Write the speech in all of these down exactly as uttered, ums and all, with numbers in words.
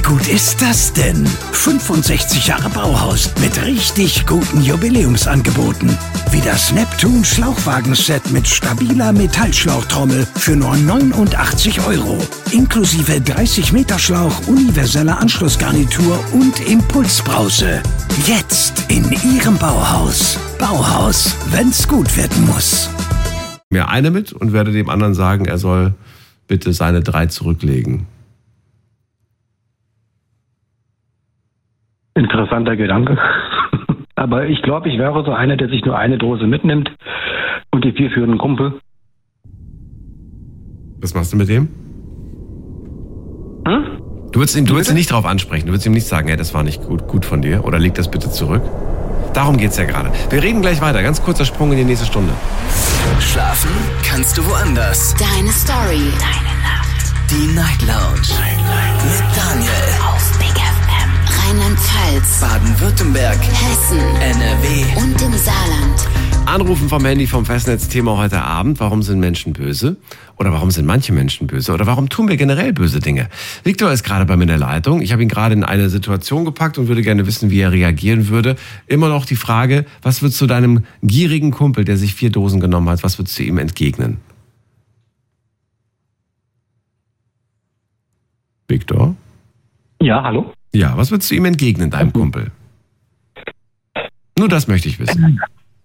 gut ist das denn? fünfundsechzig Jahre Bauhaus mit richtig guten Jubiläumsangeboten. Wie das Neptun Schlauchwagenset mit stabiler Metallschlauchtrommel für nur neunundachtzig Euro. Inklusive dreißig Meter Schlauch, universeller Anschlussgarnitur und Impulsbrause. Jetzt in Ihrem Bauhaus. Bauhaus, wenn's gut werden muss. Mir eine mit und werde dem anderen sagen, er soll bitte seine drei zurücklegen. Interessanter Gedanke. Aber ich glaube, ich wäre so einer, der sich nur eine Dose mitnimmt und die vier für einen Kumpel. Was machst du mit dem? Hm? Du würdest ihn, du würdest ihn nicht drauf ansprechen. Du würdest ihm nicht sagen, hey, das war nicht gut, gut von dir. Oder leg das bitte zurück. Darum geht's ja gerade. Wir reden gleich weiter. Ganz kurzer Sprung in die nächste Stunde. Schlafen kannst du woanders. Deine Story. Deine Nacht. Die Night Lounge. Night, Night. Mit Daniel. Auf Big F M. Rheinland-Pfalz. Baden-Württemberg. Hessen. N R W. Und im Saarland. Anrufen vom Handy vom Festnetz. Thema heute Abend. Warum sind Menschen böse? Oder warum sind manche Menschen böse? Oder warum tun wir generell böse Dinge? Viktor ist gerade bei mir in der Leitung. Ich habe ihn gerade in eine Situation gepackt und würde gerne wissen, wie er reagieren würde. Immer noch die Frage, was würdest du deinem gierigen Kumpel, der sich vier Dosen genommen hat, was würdest du ihm entgegnen? Viktor? Ja, hallo? Ja, was würdest du ihm entgegnen, deinem Kumpel? Nur das möchte ich wissen.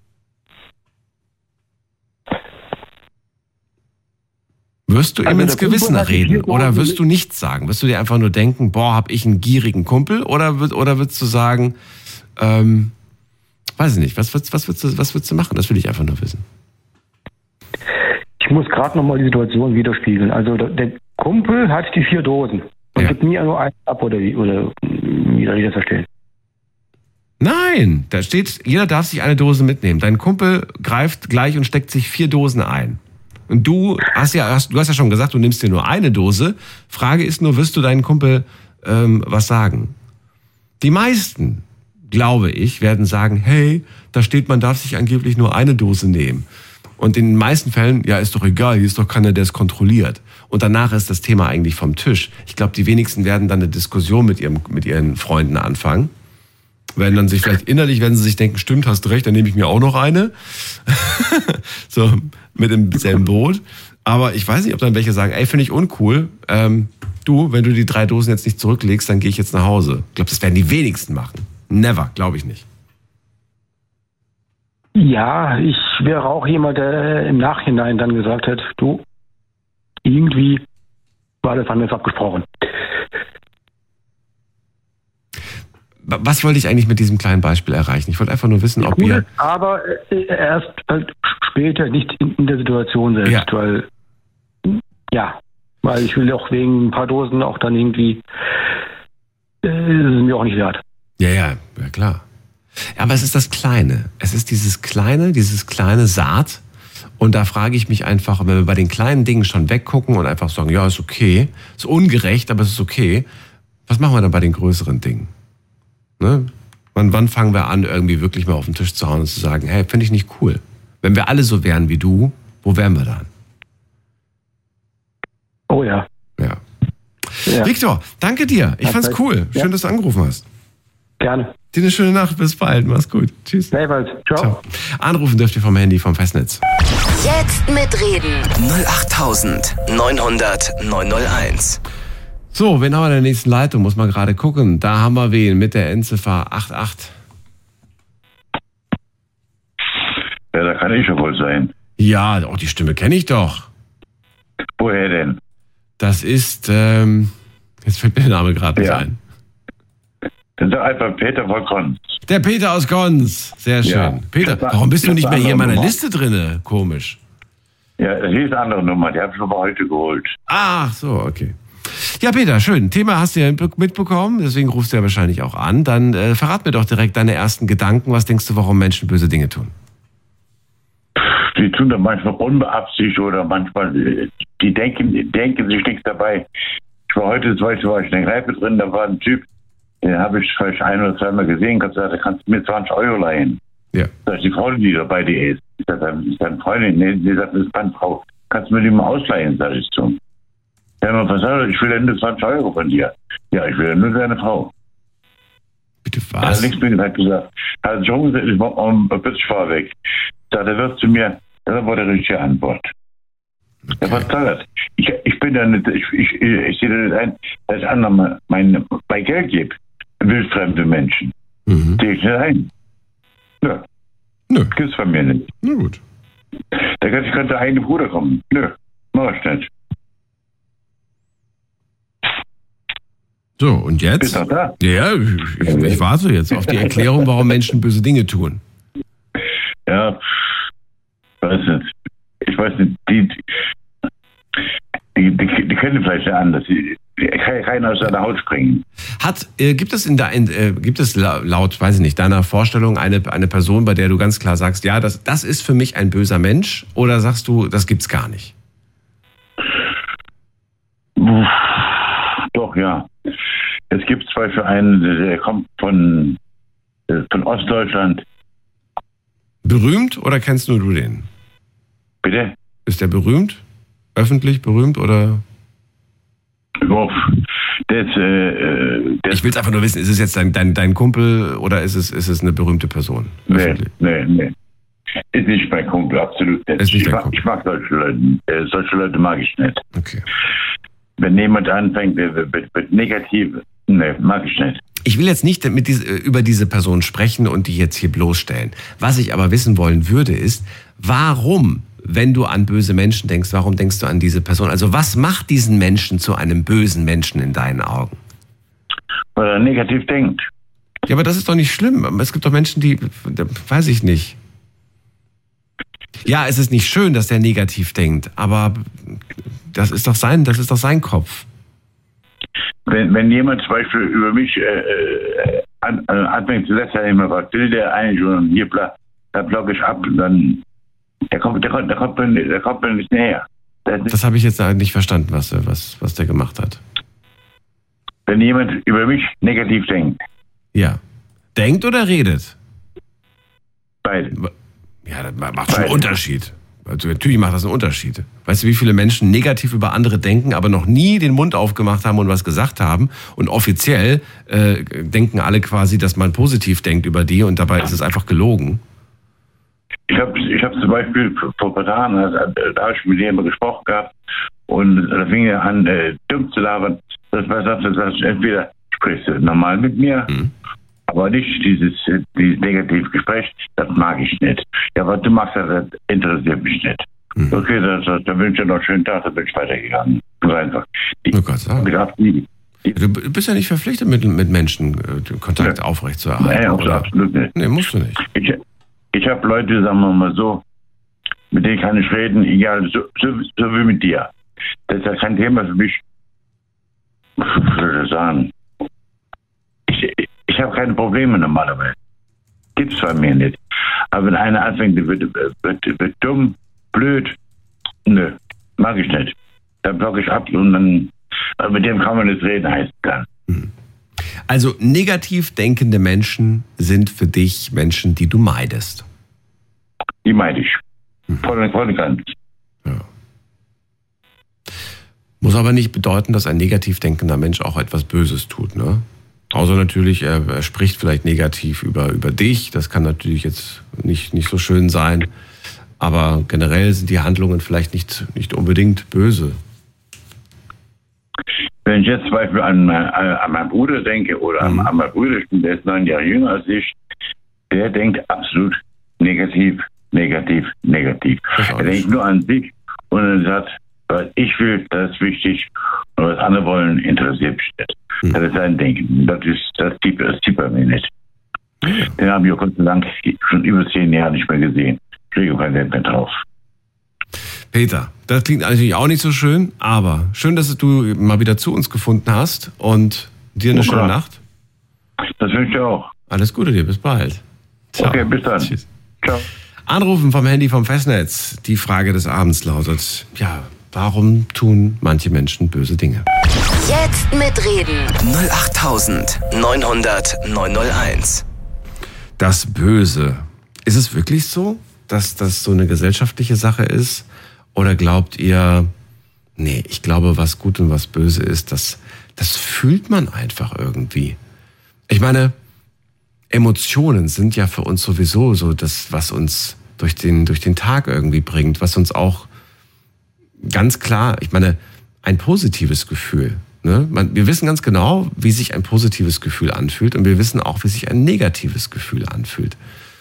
Wirst du ihm Also ins der Gewissen Kumpel hat die reden vier oder Dosen wirst du nichts sagen? Wirst du dir einfach nur denken, boah, hab ich einen gierigen Kumpel? Oder, oder würdest du sagen, ähm, weiß ich nicht, was würdest, was, würdest du, was würdest du machen? Das will ich einfach nur wissen. Ich muss gerade nochmal die Situation widerspiegeln. Also der, der Kumpel hat die vier Dosen und Ja. gibt mir nur einen ab oder wie, oder wie soll ich das verstehen? Nein, da steht, jeder darf sich eine Dose mitnehmen. Dein Kumpel greift gleich und steckt sich vier Dosen ein. Und du hast ja, hast, du hast ja schon gesagt, du nimmst dir nur eine Dose. Frage ist nur, wirst du deinen Kumpel ähm, was sagen? Die meisten, glaube ich, werden sagen, hey, da steht, man darf sich angeblich nur eine Dose nehmen. Und in den meisten Fällen, ja, ist doch egal, hier ist doch keiner, der es kontrolliert. Und danach ist das Thema eigentlich vom Tisch. Ich glaube, die wenigsten werden dann eine Diskussion mit ihrem, mit ihren Freunden anfangen. Werden dann sich vielleicht innerlich, wenn sie sich denken, stimmt, hast recht, dann nehme ich mir auch noch eine. So, mit dem selben Boot. Aber ich weiß nicht, ob dann welche sagen, ey, finde ich uncool. Ähm, du, wenn du die drei Dosen jetzt nicht zurücklegst, dann gehe ich jetzt nach Hause. Ich glaube, das werden die wenigsten machen. Never, glaube ich nicht. Ja, ich wäre auch jemand, der im Nachhinein dann gesagt hat, du, irgendwie war das anders abgesprochen. Was wollte ich eigentlich mit diesem kleinen Beispiel erreichen? Ich wollte einfach nur wissen, ob ihr... Aber äh, erst halt später, nicht in, in der Situation selbst, Ja. weil, ja, weil ich will auch wegen ein paar Dosen auch dann irgendwie, äh, das ist mir auch nicht wert. Ja, ja, ja klar. Aber es ist das Kleine. Es ist dieses Kleine, dieses kleine Saat. Und da frage ich mich einfach, wenn wir bei den kleinen Dingen schon weggucken und einfach sagen, ja, ist okay, ist ungerecht, aber es ist okay. Was machen wir dann bei den größeren Dingen? Ne? Wann, wann fangen wir an, irgendwie wirklich mal auf den Tisch zu hauen und zu sagen, hey, finde ich nicht cool. Wenn wir alle so wären wie du, wo wären wir dann? Oh ja. Ja. ja. Viktor, danke dir. Ich fand's cool. Schön, ja. dass du angerufen hast. Gerne. Dir eine schöne Nacht. Bis bald. Mach's gut. Tschüss. Gleichfalls. Ciao. Ciao. Anrufen dürft ihr vom Handy vom Festnetz. Jetzt mitreden. null acht neunhundert neunhunderteins. So, wen haben wir in der nächsten Leitung? Muss man gerade gucken. Da haben wir wen mit der Endziffer acht acht. Ja, da kann ich schon wohl sein. Ja, auch die Stimme kenne ich doch. Woher denn? Das ist, ähm, jetzt fällt mir der Name gerade nicht Ja. ein. Das ist doch einfach Peter von Konz. Der Peter aus Gons. Sehr schön. Ja. Peter, Das war- warum bist du das nicht war mehr hier in meiner andere Liste drinne? Komisch. Ja, das ist eine andere Nummer, die habe ich schon mal heute geholt. Ach so, okay. Ja, Peter, schön. Thema hast du ja mitbekommen, deswegen rufst du ja wahrscheinlich auch an. Dann äh, verrat mir doch direkt deine ersten Gedanken. Was denkst du, warum Menschen böse Dinge tun? Die tun das manchmal unbeabsichtigt oder manchmal, äh, die denken, die denken sich nichts dabei. Ich war heute, zum Beispiel, war ich in der Kneipe drin, da war ein Typ, den habe ich vielleicht ein oder zweimal gesehen, kannst du, da kannst du mir zwanzig Euro leihen. Ja. Das ist die Frau, die da bei dir ist. Ich sage, das ist deine Freundin. Nee, sie sagt, das ist meine Frau. Kannst du mir die mal ausleihen, sag ich zu. Ja, was soll ich? Ich will ja nur zwanzig Euro von dir. Ja, ich will ja nur deine Frau. Bitte Er hat was? nichts mehr gesagt. gesagt. Er hat sich umgesetzt, ich war um, plötzlich fahr weg. Sagt, er wird zu mir, das war die richtige Antwort. Ja, was soll das? Ich, ich bin ja nicht, ich, ich, ich sehe da nicht ein, dass ich anderen mein, mein Geld gebe. Wildfremde Menschen. Mhm. Sehe ich nicht ein. Ja, Nö, gibt's von mir nicht. na gut. Da könnte, könnte der eigene Bruder kommen. Nö, mach ich nicht. So, und Bist jetzt? du da? Ja, ich, ich, ich warte jetzt auf die Erklärung, warum Menschen böse Dinge tun. Ja, weiß nicht. Ich weiß nicht, die, die, die, die können vielleicht ja anders. Die, die kann keiner aus seiner Haut springen. Hat, äh, gibt es in dein, äh, gibt es laut, weiß ich nicht, deiner Vorstellung eine, eine Person, bei der du ganz klar sagst, ja, das, das ist für mich ein böser Mensch, oder sagst du, das gibt's gar nicht? Uff, doch, ja. Es gibt zum Beispiel einen, der kommt von, von Ostdeutschland. Berühmt oder kennst nur du den? Bitte? Ist der berühmt? Öffentlich berühmt oder? Uff, der ist, äh, der Ich will es einfach nur wissen, ist es jetzt dein, dein, dein Kumpel oder ist es, ist es eine berühmte Person? Nee, Öffentlich? nee, nee. Ist nicht mein Kumpel, absolut nicht. Ist nicht ich, dein mag, Kumpel. ich mag solche Leute. Äh, solche Leute mag ich nicht. Okay. Wenn jemand anfängt mit, mit, mit negativ, nee, mag ich nicht. Ich will jetzt nicht mit diese, über diese Person sprechen und die jetzt hier bloßstellen. Was ich aber wissen wollen würde, ist, warum, wenn du an böse Menschen denkst, warum denkst du an diese Person? Also was macht diesen Menschen zu einem bösen Menschen in deinen Augen? Weil er negativ denkt. Ja, aber das ist doch nicht schlimm. Es gibt doch Menschen, die, weiß ich nicht. Ja, es ist nicht schön, dass der negativ denkt, aber das ist doch sein, das ist doch sein Kopf. Wenn, wenn jemand zum Beispiel über mich äh, äh, an, äh, anfängt zu lästern, was will der eigentlich und hier bla, da blocke ich ab, dann der kommt, der kommt, der kommt, mir- der kommt mir nicht näher. Das ist, Das habe ich jetzt nicht verstanden, was, was, was der gemacht hat. wenn jemand über mich negativ denkt, Ja. Denkt oder redet? beide. Ja, das macht schon einen Beide. Unterschied. Also natürlich macht das einen Unterschied. Weißt du, wie viele Menschen negativ über andere denken, aber noch nie den Mund aufgemacht haben und was gesagt haben? Und offiziell äh, denken alle quasi, dass man positiv denkt über die und dabei ist es einfach gelogen. Ich habe ich hab zum Beispiel vor ein paar Tagen, also, da habe ich mit jemandem gesprochen gehabt und da fing er an, äh, dumm zu labern. Das war das, das heißt, entweder sprichst du normal mit mir, Mhm. aber nicht dieses, äh, dieses negative Gespräch, das mag ich nicht. Ja, was du machst, das interessiert mich nicht. Mhm. Okay, das, das, dann wünsche ich dir noch einen schönen Tag, dann bin ich weitergegangen. Ganz einfach. Die, Oh Gott, sag. die, die, Du bist ja nicht verpflichtet, mit, mit Menschen äh, den Kontakt Ja. aufrechtzuerhalten. nee, oder? absolut nicht. Nee, musst du nicht. Ich, ich habe Leute, sagen wir mal so, mit denen kann ich reden, egal, so, so, so wie mit dir. Das ist ja kein Thema für mich. Was soll ich sagen? Ich, ich habe keine Probleme normalerweise. Gibt's bei mir nicht. Aber wenn einer anfängt, wird, wird, wird dumm, blöd, nö, mag ich nicht. Dann blocke ich ab und dann, aber mit dem kann man nicht reden, heißt dann. Also negativ denkende Menschen sind für dich Menschen, die du meidest. Die meide ich. Voll und voll und ganz. Ja. Muss aber nicht bedeuten, dass ein negativ denkender Mensch auch etwas Böses tut, ne? Außer natürlich, er, er spricht vielleicht negativ über, über dich. Das kann natürlich jetzt nicht, nicht so schön sein. Aber generell sind die Handlungen vielleicht nicht, nicht unbedingt böse. Wenn ich jetzt zum Beispiel an, mein, an meinen Bruder denke oder Mhm. an, an meinen Bruder, der ist neun Jahre jünger als ich, der denkt absolut negativ, negativ, negativ. Das ist auch Er nicht denkt nur an sich und er sagt, was ich will, das ist wichtig und was andere wollen, interessiert mich nicht. Mhm. Das ist sein Denken. Das ist das zieht, das zieht bei mir nicht. Den habe ich auch Gott sei Dank schon über zehn Jahre nicht mehr gesehen. Ich kriege kein Geld mehr drauf. Peter, das klingt natürlich auch nicht so schön, aber schön, dass du mal wieder zu uns gefunden hast und dir eine Oh, schöne klar. Nacht. Das wünsche ich auch. Alles Gute dir, bis bald. Ciao. Okay, bis dann. Tschüss. Ciao. Anrufen vom Handy vom Festnetz. Die Frage des Abends lautet, ja, warum tun manche Menschen böse Dinge? Jetzt mitreden. null acht neunhundert neunhunderteins. Das Böse. Ist es wirklich so, dass das so eine gesellschaftliche Sache ist? Oder glaubt ihr, Nee, ich glaube, was gut und was böse ist, das, das fühlt man einfach irgendwie. Ich meine, Emotionen sind ja für uns sowieso so das, was uns durch den, durch den Tag irgendwie bringt, was uns auch ganz klar, ich meine, ein positives Gefühl. Ne? Man, wir wissen ganz genau, wie sich ein positives Gefühl anfühlt und wir wissen auch, wie sich ein negatives Gefühl anfühlt.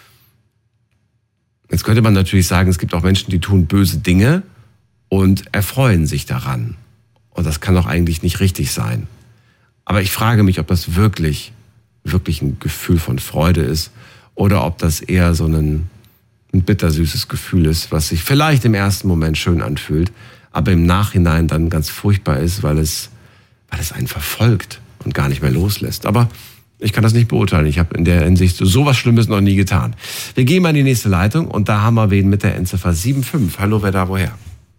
Jetzt könnte man natürlich sagen, es gibt auch Menschen, die tun böse Dinge und erfreuen sich daran. Und das kann doch eigentlich nicht richtig sein. Aber ich frage mich, ob das wirklich, wirklich ein Gefühl von Freude ist oder ob das eher so ein, ein bittersüßes Gefühl ist, was sich vielleicht im ersten Moment schön anfühlt, aber im Nachhinein dann ganz furchtbar ist, weil es, weil es einen verfolgt und gar nicht mehr loslässt. Aber ich kann das nicht beurteilen. Ich habe in der Hinsicht so was Schlimmes noch nie getan. Wir gehen mal in die nächste Leitung und da haben wir wen mit der Endziffer sieben fünf. Hallo, wer da woher?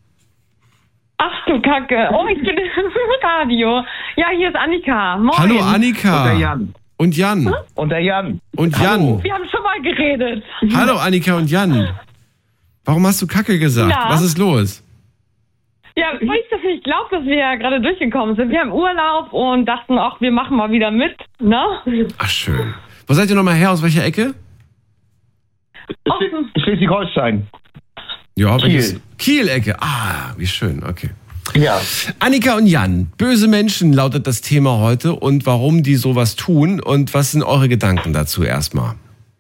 Ach du Kacke. Oh, ich bin im Radio. Ja, hier ist Annika. Moin. Hallo Annika. Und der Jan. Und Jan. Hm? Und der Jan. Und Jan. Hallo. Wir haben schon mal geredet. Hallo Annika und Jan. Warum hast du Kacke gesagt? Ja. Was ist los? Ja, weil ich das nicht glaube, dass wir ja gerade durchgekommen sind. Wir haben Urlaub und dachten, ach, wir machen mal wieder mit, ne? Ach, schön. Wo seid ihr nochmal her? Aus welcher Ecke? Offen. Schleswig-Holstein. Ja, Kiel. welches? Kiel-Ecke. Ah, wie schön, okay. Ja. Annika und Jan, böse Menschen lautet das Thema heute und warum die sowas tun und was sind eure Gedanken dazu erstmal?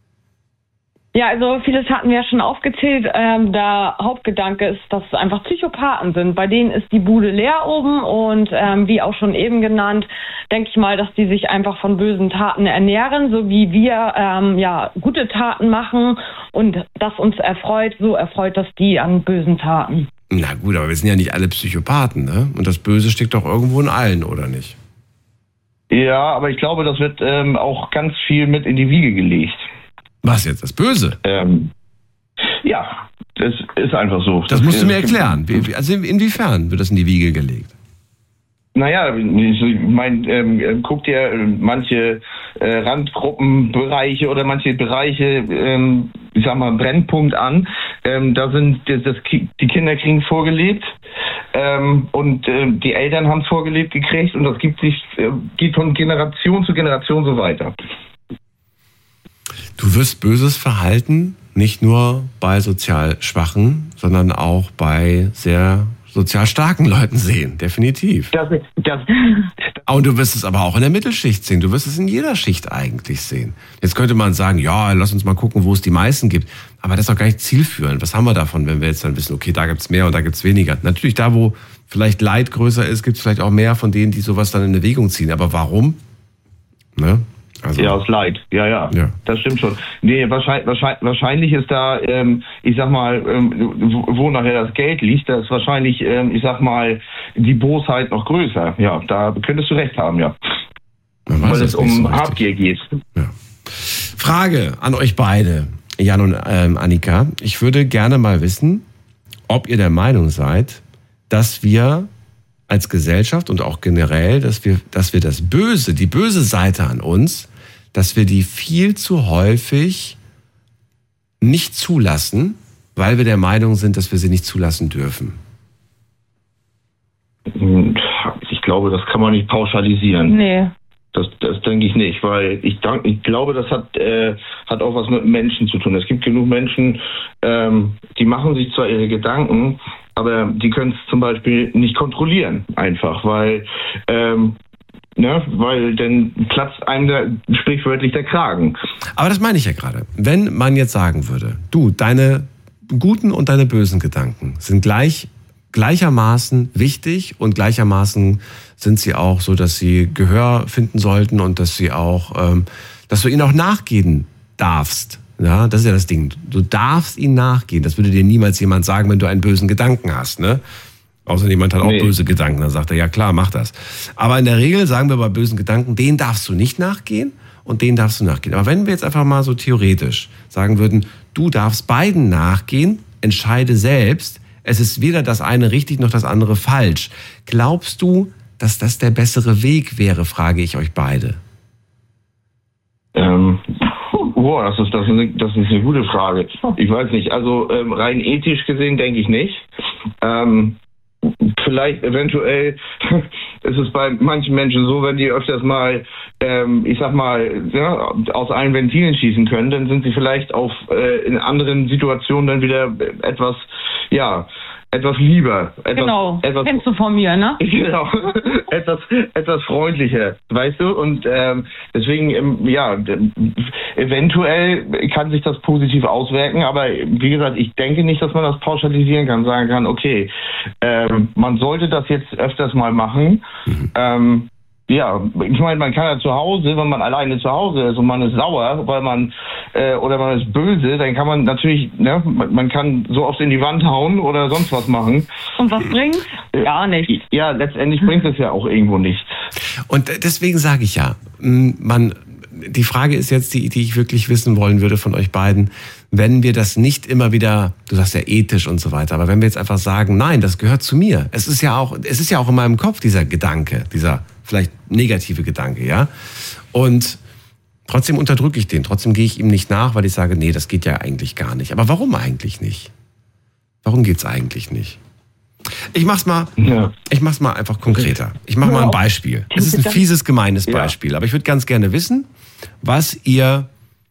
Ja, also vieles hatten wir ja schon aufgezählt. Ähm, der Hauptgedanke ist, dass es einfach Psychopathen sind. Bei denen ist die Bude leer oben und ähm, wie auch schon eben genannt, denke ich mal, dass die sich einfach von bösen Taten ernähren, so wie wir ähm, ja gute Taten machen und das uns erfreut, so erfreut das die an bösen Taten. Na gut, aber wir sind ja nicht alle Psychopathen, ne? Und das Böse steckt doch irgendwo in allen, oder nicht? Ja, aber ich glaube, das wird ähm, auch ganz viel mit in die Wiege gelegt. Was jetzt, das Böse? Ähm, ja, das ist einfach so. Das musst du mir erklären. Wie, wie- also inwiefern wird das in die Wiege gelegt? Naja, ich meine, ähm, guck dir äh, manche äh, Randgruppenbereiche oder manche Bereiche, ähm, ich sag mal, Brennpunkt an. Ähm, da sind das, das, die Kinder kriegen vorgelebt ähm, und äh, die Eltern haben es vorgelebt gekriegt und das gibt sich äh, geht von Generation zu Generation so weiter. Du wirst böses Verhalten nicht nur bei sozial Schwachen, sondern auch bei sehr sozial starken Leuten sehen, definitiv. Das, das, Und du wirst es aber auch in der Mittelschicht sehen. Du wirst es in jeder Schicht eigentlich sehen. Jetzt könnte man sagen, ja, lass uns mal gucken, wo es die meisten gibt. Aber das ist doch gar nicht zielführend. Was haben wir davon, wenn wir jetzt dann wissen, okay, da gibt's mehr und da gibt's weniger? Natürlich, da wo vielleicht Leid größer ist, gibt's vielleicht auch mehr von denen, die sowas dann in Erwägung ziehen. Aber warum? Ne? Also, ja, aus Leid. Ja, ja, Ja. das stimmt schon. Nee, wahrscheinlich, wahrscheinlich, wahrscheinlich ist da, ähm, ich sag mal, ähm, wo, wo nachher das Geld liegt, da ist wahrscheinlich, ähm, ich sag mal, die Bosheit noch größer. Ja, da könntest du recht haben, ja. man weiß Weil es es nicht so um richtig. Habgier geht. Ja. Frage an euch beide, Jan und ähm, Annika. Ich würde gerne mal wissen, ob ihr der Meinung seid, dass wir als Gesellschaft und auch generell, dass wir, dass wir das Böse, die böse Seite an uns, dass wir die viel zu häufig nicht zulassen, weil wir der Meinung sind, dass wir sie nicht zulassen dürfen. Ich glaube, das kann man nicht pauschalisieren. Nee. Das, das denke ich nicht, weil ich, dank- ich glaube, das hat, äh, hat auch was mit Menschen zu tun. Es gibt genug Menschen, ähm, die machen sich zwar ihre Gedanken, aber die können es zum Beispiel nicht kontrollieren, einfach, weil, ähm, ne, weil dann platzt einem der, sprichwörtlich der Kragen. Aber das meine ich ja gerade. Wenn man jetzt sagen würde, du, deine guten und deine bösen Gedanken sind gleich, gleichermaßen wichtig und gleichermaßen sind sie auch so, dass sie Gehör finden sollten und dass sie auch, ähm, dass du ihnen auch nachgehen darfst. Ja, das ist ja das Ding. Du darfst ihnen nachgehen. Das würde dir niemals jemand sagen, wenn du einen bösen Gedanken hast, ne? Außer jemand hat auch Nee. böse Gedanken, dann sagt er, ja klar, mach das. Aber in der Regel sagen wir bei bösen Gedanken, denen darfst du nicht nachgehen und denen darfst du nachgehen. Aber wenn wir jetzt einfach mal so theoretisch sagen würden, du darfst beiden nachgehen, entscheide selbst, es ist weder das eine richtig noch das andere falsch. Glaubst du, dass das der bessere Weg wäre, frage ich euch beide. Ähm, boah, das ist, das, ist eine, das ist eine gute Frage. Ich weiß nicht, also ähm, rein ethisch gesehen denke ich nicht. Ähm, vielleicht eventuell ist es bei manchen Menschen so, wenn die öfters mal, ähm, ich sag mal, ja, aus allen Ventilen schießen können, dann sind sie vielleicht auf äh, in anderen Situationen dann wieder etwas, ja, etwas lieber. Etwas, genau, etwas, kennst du von mir, ne? Genau, etwas, etwas freundlicher, weißt du? Und ähm, deswegen, ähm, ja, eventuell kann sich das positiv auswirken, aber wie gesagt, ich denke nicht, dass man das pauschalisieren kann, sagen kann, okay, ähm, man sollte das jetzt öfters mal machen. Mhm. Ähm, Ja, ich meine, man kann ja zu Hause, wenn man alleine zu Hause ist und man ist sauer, weil man äh, oder man ist böse, dann kann man natürlich, ne, man kann so oft in die Wand hauen oder sonst was machen. Und was bringt's? Gar nichts. Ja, letztendlich bringt es ja auch irgendwo nichts. Und deswegen sage ich ja, man, die Frage ist jetzt, die, die ich wirklich wissen wollen würde von euch beiden, wenn wir das nicht immer wieder, du sagst ja ethisch und so weiter, aber wenn wir jetzt einfach sagen, nein, das gehört zu mir. Es ist ja auch, es ist ja auch in meinem Kopf dieser Gedanke, dieser vielleicht negative Gedanke, ja. Und trotzdem unterdrücke ich den, trotzdem gehe ich ihm nicht nach, weil ich sage, nee, das geht ja eigentlich gar nicht. Aber warum eigentlich nicht? Warum geht's eigentlich nicht? Ich mach's mal, ja. ich mach's mal einfach konkreter. Ich mach mal ein Beispiel. Es ist ein fieses, gemeines Beispiel, aber ich würde ganz gerne wissen, was ihr,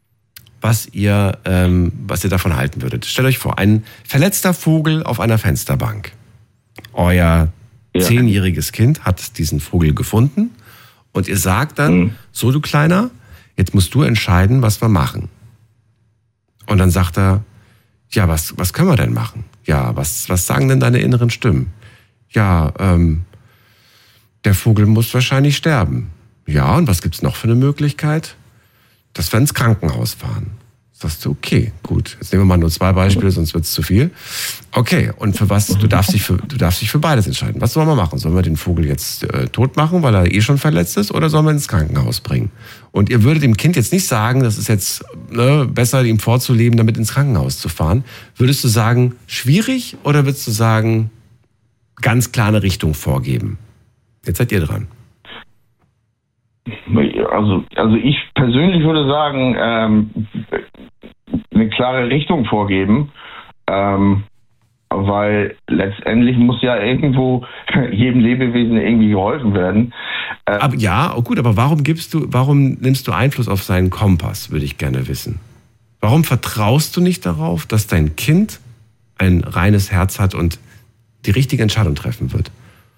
was ihr, ähm, was ihr davon halten würdet. Stellt euch vor, ein verletzter Vogel auf einer Fensterbank. Euer ja. zehnjähriges Kind hat diesen Vogel gefunden und ihr sagt dann, mhm. so du Kleiner, jetzt musst du entscheiden, was wir machen. Und dann sagt er, ja, was, was können wir denn machen? Ja, was, was sagen denn deine inneren Stimmen? Ja, ähm, der Vogel muss wahrscheinlich sterben. Ja, und was gibt's noch für eine Möglichkeit? Dass wir ins Krankenhaus fahren. Sagst du, okay, gut. Jetzt nehmen wir mal nur zwei Beispiele, sonst wird's zu viel. Okay, und für was? Du darfst dich für, du darfst dich für beides entscheiden. Was sollen wir machen? Sollen wir den Vogel jetzt äh, tot machen, weil er eh schon verletzt ist, oder sollen wir ihn ins Krankenhaus bringen? Und ihr würdet dem Kind jetzt nicht sagen, das ist jetzt ne, besser, ihm vorzuleben, damit ins Krankenhaus zu fahren. Würdest du sagen, schwierig, oder würdest du sagen, ganz klar eine Richtung vorgeben? Jetzt seid ihr dran. Also, also ich persönlich würde sagen, ähm, eine klare Richtung vorgeben, ähm, weil letztendlich muss ja irgendwo jedem Lebewesen irgendwie geholfen werden. Ähm, aber, ja, oh gut, aber warum gibst du, warum nimmst du Einfluss auf seinen Kompass, würde ich gerne wissen. Warum vertraust du nicht darauf, dass dein Kind ein reines Herz hat und die richtige Entscheidung treffen wird?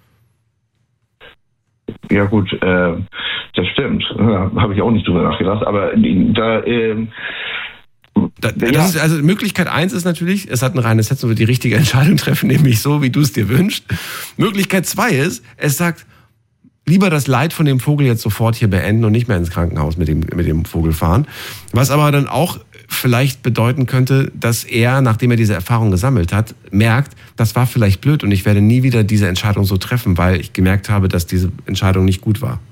Ja gut, äh, das stimmt. Ja, habe ich auch nicht drüber nachgedacht. Aber da, äh, da das ja. ist, also Möglichkeit eins ist natürlich, es hat ein reines Herz und wird die richtige Entscheidung treffen, nämlich so, wie du es dir wünschst. Möglichkeit zwei ist, es sagt, lieber das Leid von dem Vogel jetzt sofort hier beenden und nicht mehr ins Krankenhaus mit dem, mit dem Vogel fahren. Was aber dann auch vielleicht bedeuten könnte, dass er, nachdem er diese Erfahrung gesammelt hat, merkt, das war vielleicht blöd und ich werde nie wieder diese Entscheidung so treffen, weil ich gemerkt habe, dass diese Entscheidung nicht gut war.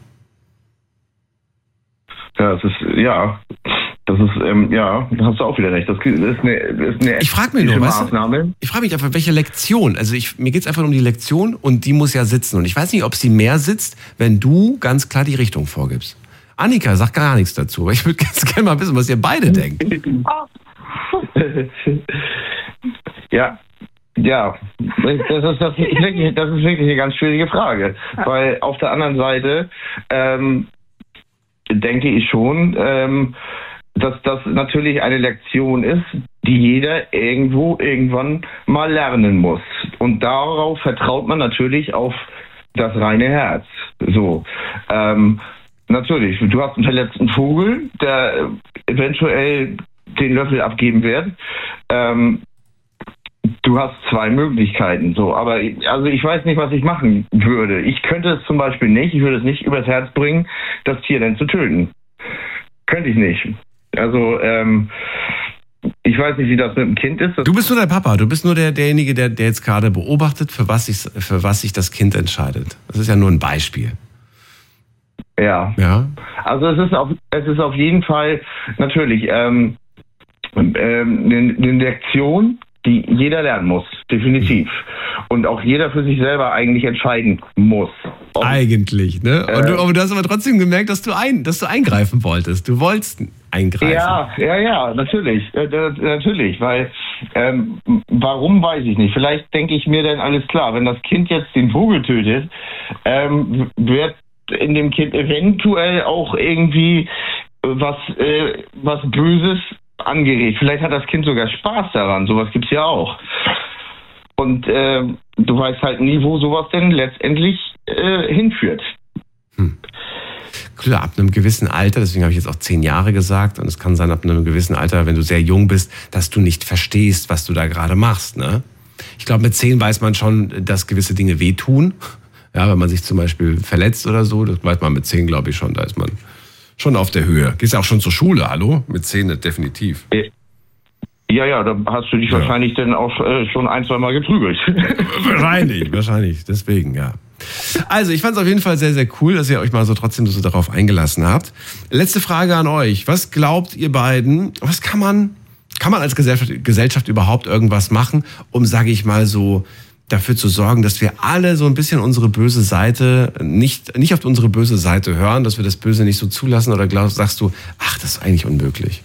Ja, das ist, ja, das ist, ähm, ja, da hast du auch wieder recht. Das ist eine, das ist eine ich frage mich nur, weißt du, ich frage mich einfach, welche Lektion, also ich, mir geht es einfach um die Lektion und die muss ja sitzen und ich weiß nicht, ob sie mehr sitzt, wenn du ganz klar die Richtung vorgibst. Annika sagt gar nichts dazu, aber ich würde ganz gerne mal wissen, was ihr beide denkt. Ja, ja, das ist, das, ist wirklich, das ist wirklich eine ganz schwierige Frage, weil auf der anderen Seite ähm, denke ich schon, ähm, dass das natürlich eine Lektion ist, die jeder irgendwo irgendwann mal lernen muss. Und darauf vertraut man natürlich auf das reine Herz. So, ähm, natürlich, du hast einen verletzten Vogel, der eventuell den Löffel abgeben wird. Ähm, du hast zwei Möglichkeiten, so, aber also ich weiß nicht, was ich machen würde. Ich könnte es zum Beispiel nicht, ich würde es nicht übers Herz bringen, das Tier dann zu töten. Könnte ich nicht. Also, ähm, ich weiß nicht, wie das mit dem Kind ist. Du bist nur der Papa, du bist nur der, derjenige, der, der jetzt gerade beobachtet, für was, sich, für was sich das Kind entscheidet. Das ist ja nur ein Beispiel. Ja. Ja. Also es ist auf, es ist auf jeden Fall natürlich ähm, ähm, eine, eine Lektion, die jeder lernen muss, definitiv. Und auch jeder für sich selber eigentlich entscheiden muss. Ob, eigentlich, ne? Und du, aber du hast aber trotzdem gemerkt, dass du ein, dass du eingreifen wolltest. Du wolltest eingreifen. Ja, ja, ja, natürlich, äh, natürlich, weil Ähm, warum, weiß ich nicht. Vielleicht denke ich mir dann, alles klar, wenn das Kind jetzt den Vogel tötet, ähm, wird in dem Kind eventuell auch irgendwie was, äh, was Böses angeregt. Vielleicht hat das Kind sogar Spaß daran. Sowas gibt's ja auch. Und äh, du weißt halt nie, wo sowas denn letztendlich äh, hinführt. Hm. Klar, ab einem gewissen Alter, deswegen habe ich jetzt auch zehn Jahre gesagt, und es kann sein, ab einem gewissen Alter, wenn du sehr jung bist, dass du nicht verstehst, was du da gerade machst. Ne? Ich glaube, mit zehn weiß man schon, dass gewisse Dinge wehtun. Ja, wenn man sich zum Beispiel verletzt oder so, das weiß man mit zehn, glaube ich schon, da ist man schon auf der Höhe. Gehst ja auch schon zur Schule, hallo? Mit zehn definitiv. Ja, ja, da hast du dich ja. wahrscheinlich dann auch äh, schon ein, zwei Mal geprügelt. Wahrscheinlich, wahrscheinlich, deswegen, ja. Also, ich fand es auf jeden Fall sehr, sehr cool, dass ihr euch mal so trotzdem so darauf eingelassen habt. Letzte Frage an euch. Was glaubt ihr beiden, was kann man, kann man als Gesellschaft, Gesellschaft überhaupt irgendwas machen, um, sage ich mal, so dafür zu sorgen, dass wir alle so ein bisschen unsere böse Seite, nicht, nicht auf unsere böse Seite hören, dass wir das Böse nicht so zulassen, oder glaubst, sagst du, ach, das ist eigentlich unmöglich?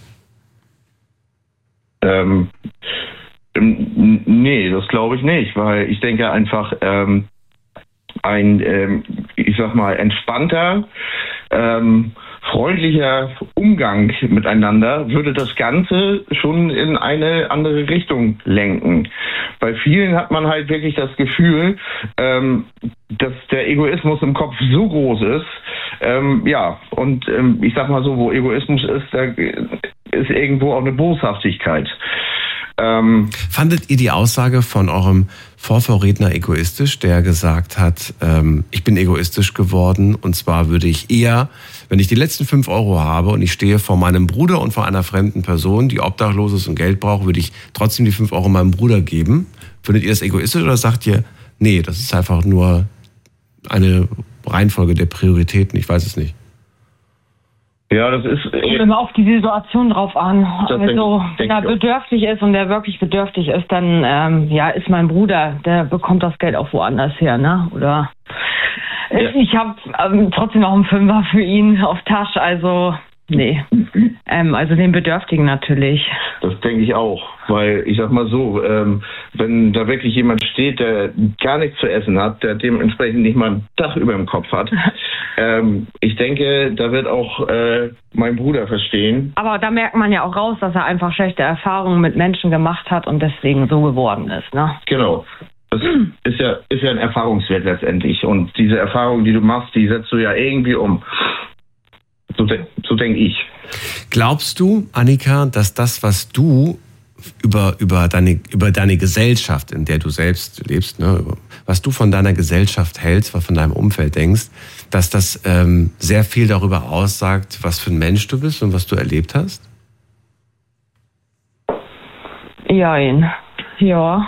Ähm, nee, das glaube ich nicht, weil ich denke einfach, ähm, ein, ähm, ich sag mal, entspannter, ähm, freundlicher Umgang miteinander würde das Ganze schon in eine andere Richtung lenken. Bei vielen hat man halt wirklich das Gefühl, ähm, dass der Egoismus im Kopf so groß ist. Ähm, ja, und ähm, ich sag mal so, wo Egoismus ist, da ist irgendwo auch eine Boshaftigkeit. Ähm, Fandet ihr die Aussage von eurem Vorvorredner egoistisch, der gesagt hat, ähm, ich bin egoistisch geworden, und zwar würde ich eher, wenn ich die letzten fünf Euro habe und ich stehe vor meinem Bruder und vor einer fremden Person, die obdachlos ist und Geld braucht, würde ich trotzdem die fünf Euro meinem Bruder geben. Findet ihr das egoistisch, oder sagt ihr, nee, das ist einfach nur eine Reihenfolge der Prioritäten, ich weiß es nicht. Ja, das ist... Kommt immer auf die Situation drauf an. Das Also, denk, wenn denk er bedürftig ist und der wirklich bedürftig ist, dann ähm, ja, ist mein Bruder, der bekommt das Geld auch woanders her, ne? Oder ja. Ich habe ähm, trotzdem noch einen Fünfer für ihn auf Tasche, also nee. Ähm, also den Bedürftigen natürlich. Das denke ich auch, weil ich sag mal so, ähm, wenn da wirklich jemand steht, der gar nichts zu essen hat, der dementsprechend nicht mal ein Dach über dem Kopf hat, ähm, ich denke, da wird auch äh, mein Bruder verstehen. Aber da merkt man ja auch raus, dass er einfach schlechte Erfahrungen mit Menschen gemacht hat und deswegen so geworden ist, ne? Genau. Das ist ja, ist ja ein Erfahrungswert letztendlich, und diese Erfahrung, die du machst, die setzt du ja irgendwie um. So, de- so denke ich. Glaubst du, Annika, dass das, was du über, über, deine, über deine Gesellschaft, in der du selbst lebst, ne, was du von deiner Gesellschaft hältst, was von deinem Umfeld denkst, dass das ähm, sehr viel darüber aussagt, was für ein Mensch du bist und was du erlebt hast? Jein. Ja.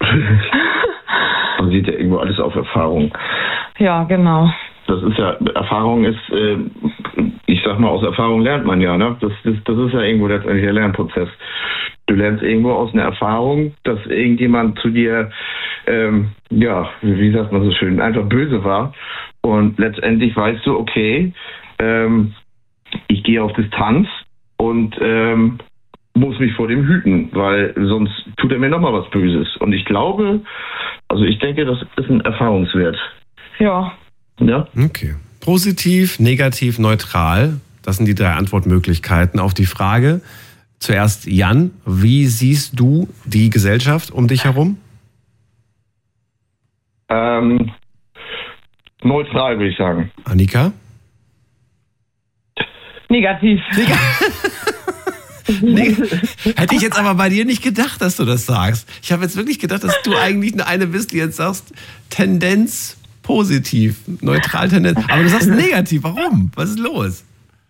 Man sieht ja irgendwo alles auf Erfahrung. Ja, genau. Das ist ja, Erfahrung ist, äh, ich sag mal, aus Erfahrung lernt man ja, ne? Das, das, das ist ja irgendwo letztendlich der Lernprozess. Du lernst irgendwo aus einer Erfahrung, dass irgendjemand zu dir, ähm, ja, wie sagt man so schön, einfach böse war. Und letztendlich weißt du, okay, ähm, ich gehe auf Distanz und ähm, muss mich vor dem hüten, weil sonst tut er mir nochmal was Böses. Und ich glaube, also ich denke, das ist ein Erfahrungswert. Ja. Ja. Okay. Positiv, negativ, neutral. Das sind die drei Antwortmöglichkeiten auf die Frage. Zuerst Jan, wie siehst du die Gesellschaft um dich herum? Ähm, neutral, würde ich sagen. Annika? Negativ. Nee, hätte ich jetzt aber bei dir nicht gedacht, dass du das sagst. Ich habe jetzt wirklich gedacht, dass du eigentlich eine bist, die jetzt sagst, Tendenz positiv, neutral Tendenz. Aber du sagst negativ. Warum? Was ist los?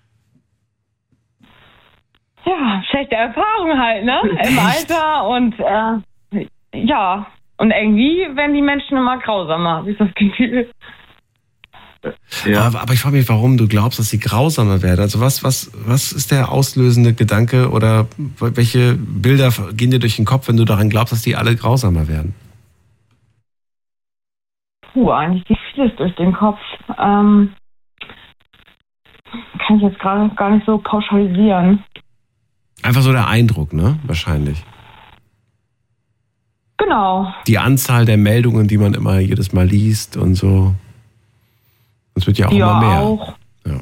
Ja, schlechte Erfahrung halt, ne? Im Alter und äh, ja. Und irgendwie werden die Menschen immer grausamer, habe ich das Gefühl. Ja. Aber, aber ich frage mich, warum du glaubst, dass sie grausamer werden. Also was, was, was ist der auslösende Gedanke oder welche Bilder gehen dir durch den Kopf, wenn du daran glaubst, dass die alle grausamer werden? Puh, eigentlich geht vieles durch den Kopf. Ähm, kann ich jetzt gerade gar nicht so pauschalisieren. Einfach so der Eindruck, ne? Wahrscheinlich. Genau. Die Anzahl der Meldungen, die man immer jedes Mal liest und so. Das wird ja auch ja, immer mehr. Auch. Ja.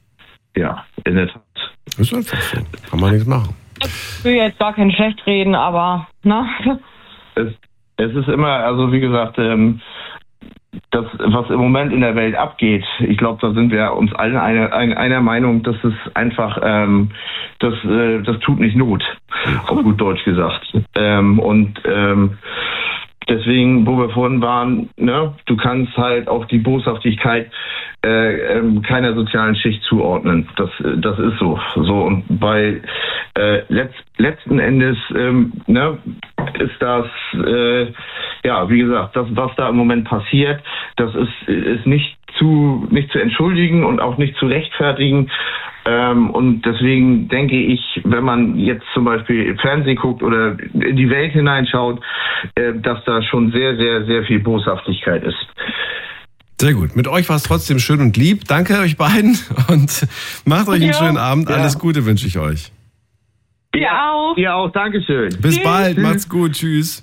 Ja, in der Tat. Das ist einfach so. Kann man nichts machen. Ich will jetzt gar kein schlecht reden, aber, ne? Es, es ist immer, also wie gesagt, ähm, das, was im Moment in der Welt abgeht, ich glaube, da sind wir uns allen einer, einer Meinung, dass es einfach, ähm, das, äh, das tut nicht Not, auf gut Deutsch gesagt. Ähm, und ähm, deswegen, wo wir vorhin waren, ne, du kannst halt auch die Boshaftigkeit äh, ähm, keiner sozialen Schicht zuordnen. Das, das ist so. So und bei äh, letzt, letzten Endes ähm, ne, ist das äh, ja, wie gesagt, das, was da im Moment passiert, das ist, ist nicht zu nicht zu entschuldigen und auch nicht zu rechtfertigen. Ähm, und deswegen denke ich, wenn man jetzt zum Beispiel Fernsehen guckt oder in die Welt hineinschaut, äh, dass da schon sehr, sehr, sehr viel Boshaftigkeit ist. Sehr gut. Mit euch war es trotzdem schön und lieb. Danke euch beiden und macht euch einen ja. schönen Abend. Ja. Alles Gute wünsche ich euch. Dir auch. Ihr auch, Dankeschön. Bis Tschüss. bald. Macht's gut. Tschüss.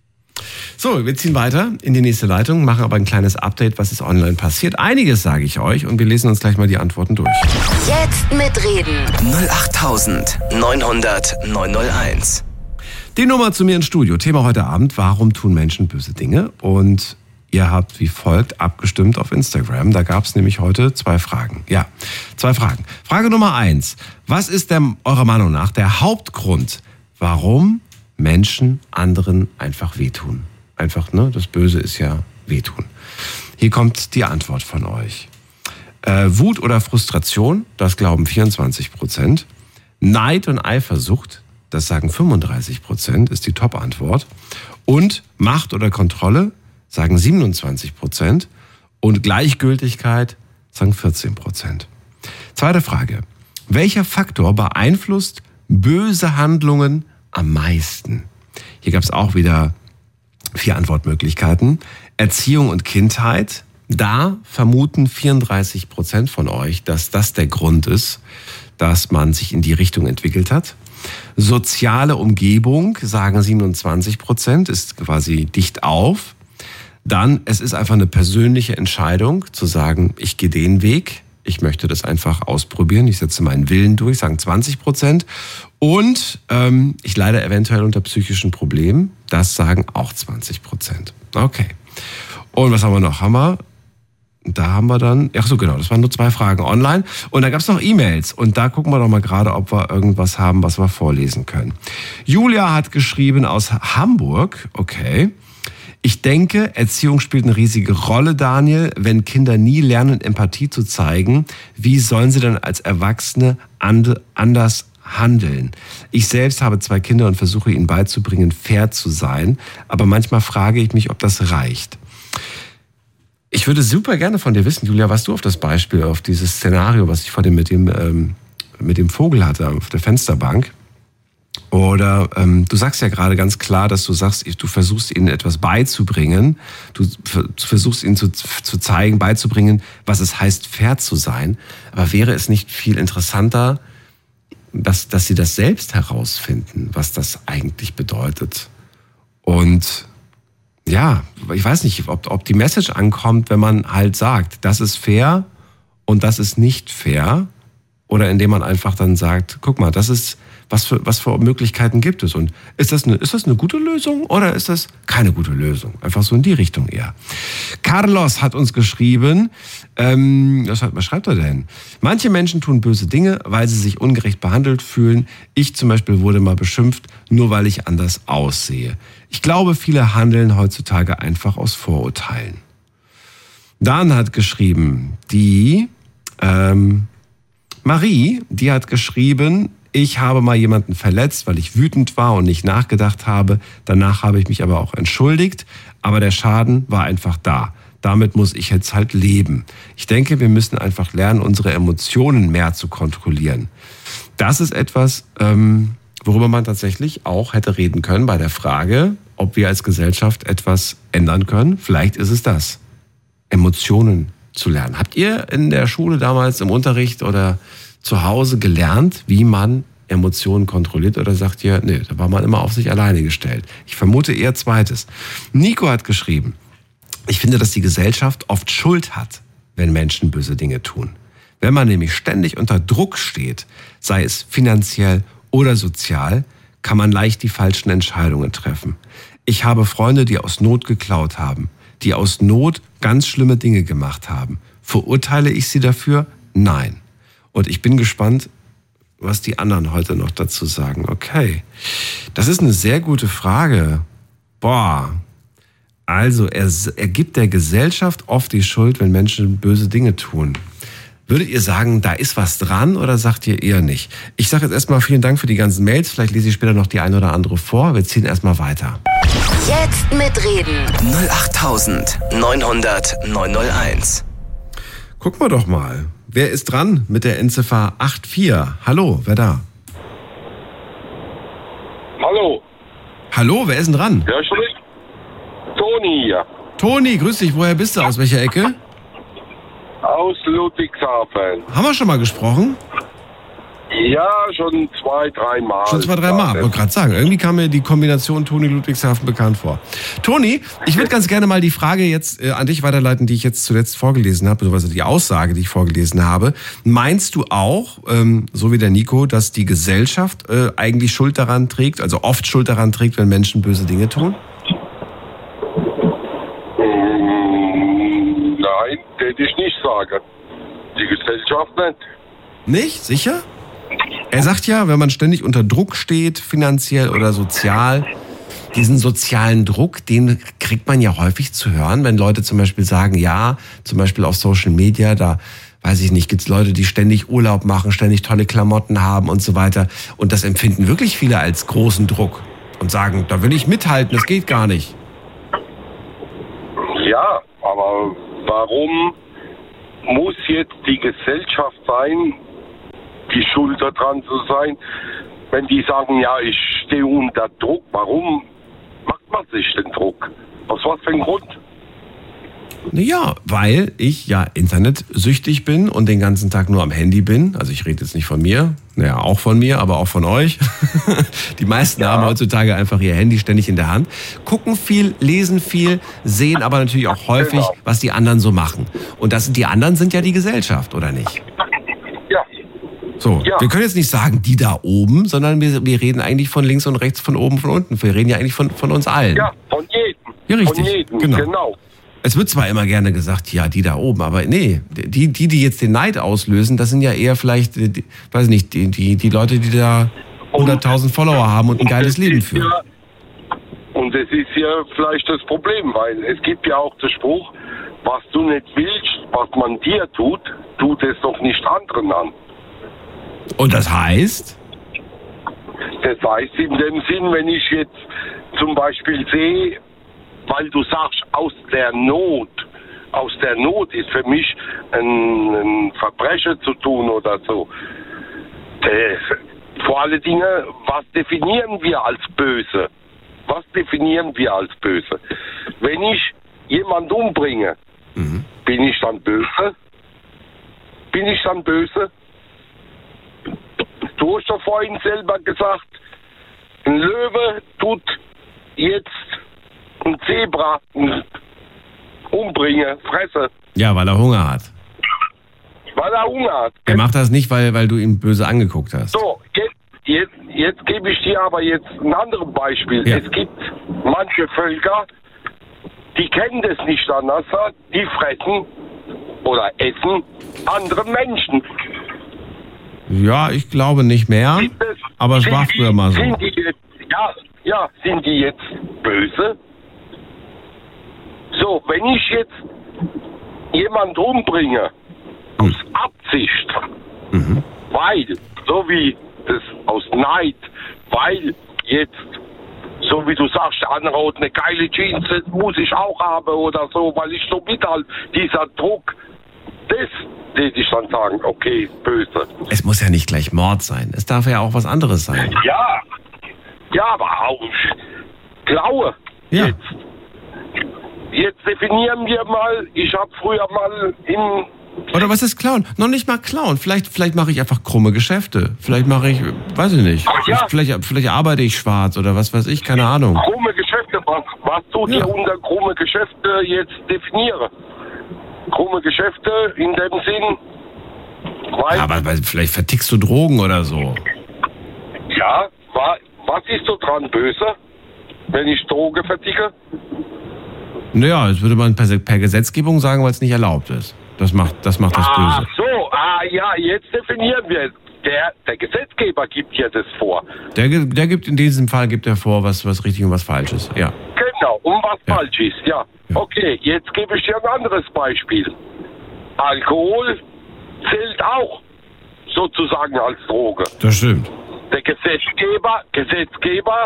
So, wir ziehen weiter in die nächste Leitung, machen aber ein kleines Update, was ist online passiert. Einiges sage ich euch und wir lesen uns gleich mal die Antworten durch. Jetzt mitreden. null acht neunhundert neunhunderteins. Die Nummer zu mir ins Studio. Thema heute Abend, warum tun Menschen böse Dinge? Und ihr habt wie folgt abgestimmt auf Instagram. Da gab es nämlich heute zwei Fragen. Ja, zwei Fragen. Frage Nummer eins. Was ist der, eurer Meinung nach der Hauptgrund, warum Menschen anderen einfach wehtun? Einfach, ne? Das Böse ist ja wehtun. Hier kommt die Antwort von euch. Äh, Wut oder Frustration, das glauben vierundzwanzig Prozent. Neid und Eifersucht, das sagen fünfunddreißig Prozent, ist die Top-Antwort. Und Macht oder Kontrolle, sagen siebenundzwanzig Prozent. Und Gleichgültigkeit, sagen vierzehn Prozent. Zweite Frage. Welcher Faktor beeinflusst böse Handlungen am meisten? Hier gab es auch wieder vier Antwortmöglichkeiten. Erziehung und Kindheit. Da vermuten vierunddreißig Prozent von euch, dass das der Grund ist, dass man sich in die Richtung entwickelt hat. Soziale Umgebung, sagen siebenundzwanzig Prozent, ist quasi dicht auf. Dann, es ist einfach eine persönliche Entscheidung, zu sagen, ich gehe den Weg. Ich möchte das einfach ausprobieren. Ich setze meinen Willen durch, sagen zwanzig Prozent. Und ähm, ich leide eventuell unter psychischen Problemen. Das sagen auch zwanzig Prozent. Okay. Und was haben wir noch? Haben wir, da haben wir dann, ach so genau, das waren nur zwei Fragen online. Und da gab es noch E-Mails. Und da gucken wir doch mal gerade, ob wir irgendwas haben, was wir vorlesen können. Julia hat geschrieben aus Hamburg. Okay. Ich denke, Erziehung spielt eine riesige Rolle, Daniel. Wenn Kinder nie lernen, Empathie zu zeigen, wie sollen sie dann als Erwachsene anders handeln? Ich selbst habe zwei Kinder und versuche ihnen beizubringen, fair zu sein. Aber manchmal frage ich mich, ob das reicht. Ich würde super gerne von dir wissen, Julia, was du auf das Beispiel, auf dieses Szenario, was ich vor dem mit dem, ähm, mit dem Vogel hatte auf der Fensterbank. Oder ähm, du sagst ja gerade ganz klar, dass du sagst, du versuchst ihnen etwas beizubringen. Du versuchst ihnen zu, zu zeigen, beizubringen, was es heißt, fair zu sein. Aber wäre es nicht viel interessanter, dass, dass sie das selbst herausfinden, was das eigentlich bedeutet? Und ja, ich weiß nicht, ob, ob die Message ankommt, wenn man halt sagt, das ist fair und das ist nicht fair. Oder indem man einfach dann sagt, guck mal, das ist, was für, was für Möglichkeiten gibt es? Und ist das, eine, ist das eine gute Lösung oder ist das keine gute Lösung? Einfach so in die Richtung eher. Carlos hat uns geschrieben, ähm, was, was schreibt er denn? Manche Menschen tun böse Dinge, weil sie sich ungerecht behandelt fühlen. Ich zum Beispiel wurde mal beschimpft, nur weil ich anders aussehe. Ich glaube, viele handeln heutzutage einfach aus Vorurteilen. Dan hat geschrieben, die ähm, Marie, die hat geschrieben, ich habe mal jemanden verletzt, weil ich wütend war und nicht nachgedacht habe. Danach habe ich mich aber auch entschuldigt. Aber der Schaden war einfach da. Damit muss ich jetzt halt leben. Ich denke, wir müssen einfach lernen, unsere Emotionen mehr zu kontrollieren. Das ist etwas, ähm, worüber man tatsächlich auch hätte reden können bei der Frage, ob wir als Gesellschaft etwas ändern können. Vielleicht ist es das, Emotionen zu lernen. Habt ihr in der Schule damals im Unterricht oder zu Hause gelernt, wie man Emotionen kontrolliert oder sagt ihr, nee, da war man immer auf sich alleine gestellt? Ich vermute eher zweites. Nico hat geschrieben, ich finde, dass die Gesellschaft oft Schuld hat, wenn Menschen böse Dinge tun. Wenn man nämlich ständig unter Druck steht, sei es finanziell oder sozial, kann man leicht die falschen Entscheidungen treffen. Ich habe Freunde, die aus Not geklaut haben, die aus Not ganz schlimme Dinge gemacht haben. Verurteile ich sie dafür? Nein. Und ich bin gespannt, was die anderen heute noch dazu sagen. Okay, das ist eine sehr gute Frage. Boah, also er, er gibt der Gesellschaft oft die Schuld, wenn Menschen böse Dinge tun. Würdet ihr sagen, da ist was dran oder sagt ihr eher nicht? Ich sage jetzt erstmal vielen Dank für die ganzen Mails. Vielleicht lese ich später noch die eine oder andere vor. Wir ziehen erstmal weiter. Jetzt mitreden. null acht neun hundert neun null eins. Gucken wir doch mal. Wer ist dran mit der Endziffer acht vier? Hallo, wer da? Hallo. Hallo, wer ist denn dran? Ja, schon nicht. Toni hier. Toni, grüß dich. Woher bist du? Aus welcher Ecke? Aus Ludwigshafen. Haben wir schon mal gesprochen? Ja, schon zwei, drei Mal. Schon zwei, drei Mal. Ich wollte gerade sagen, irgendwie kam mir die Kombination Toni Ludwigshafen bekannt vor. Toni, ich würde ganz gerne mal die Frage jetzt äh, an dich weiterleiten, die ich jetzt zuletzt vorgelesen habe, beziehungsweise die Aussage, die ich vorgelesen habe. Meinst du auch, ähm, so wie der Nico, dass die Gesellschaft äh, eigentlich Schuld daran trägt, also oft Schuld daran trägt, wenn Menschen böse Dinge tun? Nein, hätte ich nicht sagen. Die Gesellschaft nicht. Nicht? Sicher? Er sagt ja, wenn man ständig unter Druck steht, finanziell oder sozial, diesen sozialen Druck, den kriegt man ja häufig zu hören, wenn Leute zum Beispiel sagen, ja, zum Beispiel auf Social Media, da weiß ich nicht, gibt es Leute, die ständig Urlaub machen, ständig tolle Klamotten haben und so weiter. Und das empfinden wirklich viele als großen Druck und sagen, da will ich mithalten, das geht gar nicht. Ja, aber warum muss jetzt die Gesellschaft sein, die Schuld daran zu sein, wenn die sagen, ja, ich stehe unter Druck, warum macht man sich den Druck? Aus was für einem Grund? Naja, weil ich ja internetsüchtig bin und den ganzen Tag nur am Handy bin. Also ich rede jetzt nicht von mir, naja, auch von mir, aber auch von euch. Die meisten ja. haben heutzutage einfach ihr Handy ständig in der Hand, gucken viel, lesen viel, sehen aber natürlich auch häufig, genau, was die anderen so machen. Und das, die anderen sind ja die Gesellschaft, oder nicht? Ja. So, ja. Wir können jetzt nicht sagen, die da oben, sondern wir, wir reden eigentlich von links und rechts, von oben, von unten. Wir reden ja eigentlich von, von uns allen. Ja, von jedem. Ja, richtig. Von jedem, genau. genau. Es wird zwar immer gerne gesagt, ja, die da oben, aber nee, die, die, die jetzt den Neid auslösen, das sind ja eher vielleicht, die, weiß nicht, die, die, die Leute, die da hunderttausend Follower haben und ein geiles Leben führen. Ja, und das ist ja vielleicht das Problem, weil es gibt ja auch den Spruch, was du nicht willst, was man dir tut, tut es doch nicht anderen an. Und das heißt? Das heißt in dem Sinn, wenn ich jetzt zum Beispiel sehe, weil du sagst, aus der Not, aus der Not ist für mich ein, ein Verbrechen zu tun oder so. Das, vor allen Dingen, was definieren wir als böse? Was definieren wir als böse? Wenn ich jemanden umbringe, mhm. bin ich dann böse? Bin ich dann böse? Du hast doch vorhin selber gesagt, ein Löwe tut jetzt ein Zebra umbringe, fresse. Ja, weil er Hunger hat. Weil er Hunger hat. Er macht das nicht, weil, weil du ihn böse angeguckt hast. So, jetzt, jetzt, jetzt gebe ich dir aber jetzt ein anderes Beispiel. Ja. Es gibt manche Völker, die kennen das nicht anders, die fressen oder essen andere Menschen. Ja, ich glaube nicht mehr, das, aber es war früher mal so. Sind die jetzt, ja, ja, sind die jetzt böse? So, wenn ich jetzt jemanden umbringe, aus hm. Absicht, mhm. weil, so wie das aus Neid, weil jetzt, so wie du sagst, der andere hat eine geile Jeans, das muss ich auch haben oder so, weil ich so mithalte, dieser Druck, das würde ich dann sagen, okay, böse. Es muss ja nicht gleich Mord sein, es darf ja auch was anderes sein. Ja, ja, aber auch Klaue. Ja. Jetzt, jetzt definieren wir mal, ich habe früher mal im Oder was ist klauen? Noch nicht mal klauen. Vielleicht, vielleicht mache ich einfach krumme Geschäfte. Vielleicht mache ich, weiß ich nicht. Ach ja. Vielleicht, vielleicht arbeite ich schwarz oder was weiß ich, keine Ahnung. Krumme Geschäfte, was, was tut Ja. ihr unter krumme Geschäfte jetzt definieren? Krumme Geschäfte in dem Sinn, weil, Ja, aber weil- vielleicht vertickst du Drogen oder so. ja, wa, was ist so dran böse, wenn ich Droge verticke? Naja, das würde man per, per Gesetzgebung sagen, weil es nicht erlaubt ist. Das macht das, macht das Ach Böse. so, ah ja, jetzt definieren wir. Der, der Gesetzgeber gibt ja das vor. Der, ge- der gibt in diesem Fall gibt er vor, was, was richtig und was falsch ist. Ja. Genau, um was Ja. falsch ist, ja. Ja. Okay, jetzt gebe ich dir ein anderes Beispiel. Alkohol zählt auch sozusagen als Droge. Das stimmt. Der Gesetzgeber, Gesetzgeber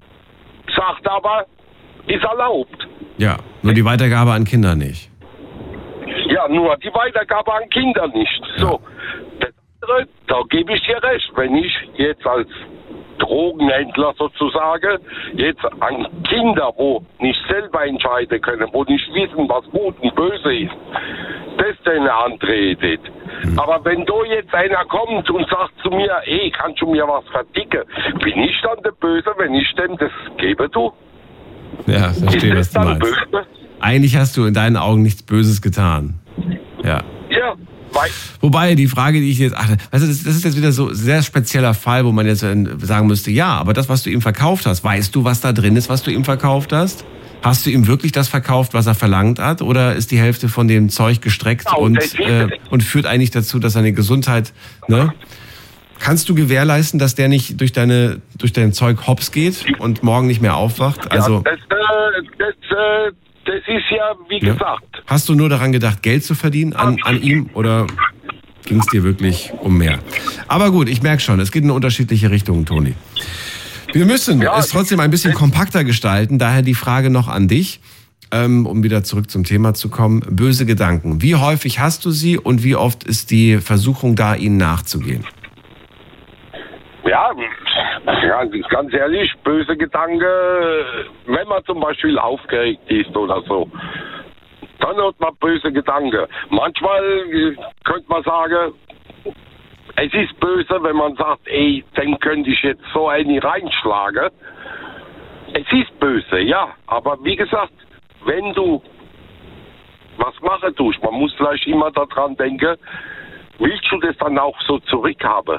sagt aber, ist erlaubt. Ja. Nur die Weitergabe an Kinder nicht. Ja, nur die Weitergabe an Kinder nicht. So, das andere, da gebe ich dir recht. Wenn ich jetzt als Drogenhändler sozusagen jetzt an Kinder, wo nicht selber entscheiden können, wo nicht wissen, was gut und böse ist, das denen antretet. Aber wenn da jetzt einer kommt und sagt zu mir, ey, kannst du mir was verdicken, bin ich dann der Böse, wenn ich dem das gebe, du? Ja, Ist verstehe, was das du dann meinst. böse? Eigentlich hast du in deinen Augen nichts Böses getan. Ja. Ja, weil, Wobei die Frage, die ich jetzt, ach, weißt du, das, das ist jetzt wieder so ein sehr spezieller Fall, wo man jetzt äh, sagen müsste, ja, aber das, was du ihm verkauft hast, weißt du, was da drin ist, was du ihm verkauft hast? Hast du ihm wirklich das verkauft, was er verlangt hat? Oder ist die Hälfte von dem Zeug gestreckt Genau, und, das ist äh, es. und führt eigentlich dazu, dass seine Gesundheit, ne? Kannst du gewährleisten, dass der nicht durch deine durch dein Zeug hops geht und morgen nicht mehr aufwacht? Also ja, das, äh, das, äh, das ist ja, wie Ja. gesagt, hast du nur daran gedacht, Geld zu verdienen an, an ihm oder ging es dir wirklich um mehr? Aber gut, ich merke schon, es geht in unterschiedliche Richtungen, Toni. Wir müssen Ja, es trotzdem ein bisschen kompakter gestalten, daher die Frage noch an dich, ähm, um wieder zurück zum Thema zu kommen. Böse Gedanken. Wie häufig hast du sie und wie oft ist die Versuchung da, ihnen nachzugehen? ja, ja, ganz ehrlich, böse Gedanke, wenn man zum Beispiel aufgeregt ist oder so, dann hat man böse Gedanken. Manchmal äh, könnte man sagen, es ist böse, wenn man sagt, ey, den könnte ich jetzt so eine reinschlagen. Es ist böse, ja, aber wie gesagt, wenn du was machen tust, man muss vielleicht immer daran denken, willst du das dann auch so zurückhaben?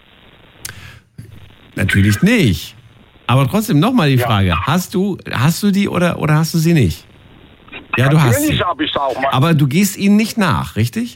Natürlich nicht. Aber trotzdem nochmal die Frage, hast du hast du die oder, oder hast du sie nicht? Ja, du hast sie. Natürlich habe ich auch mal. Aber du gehst ihnen nicht nach, richtig?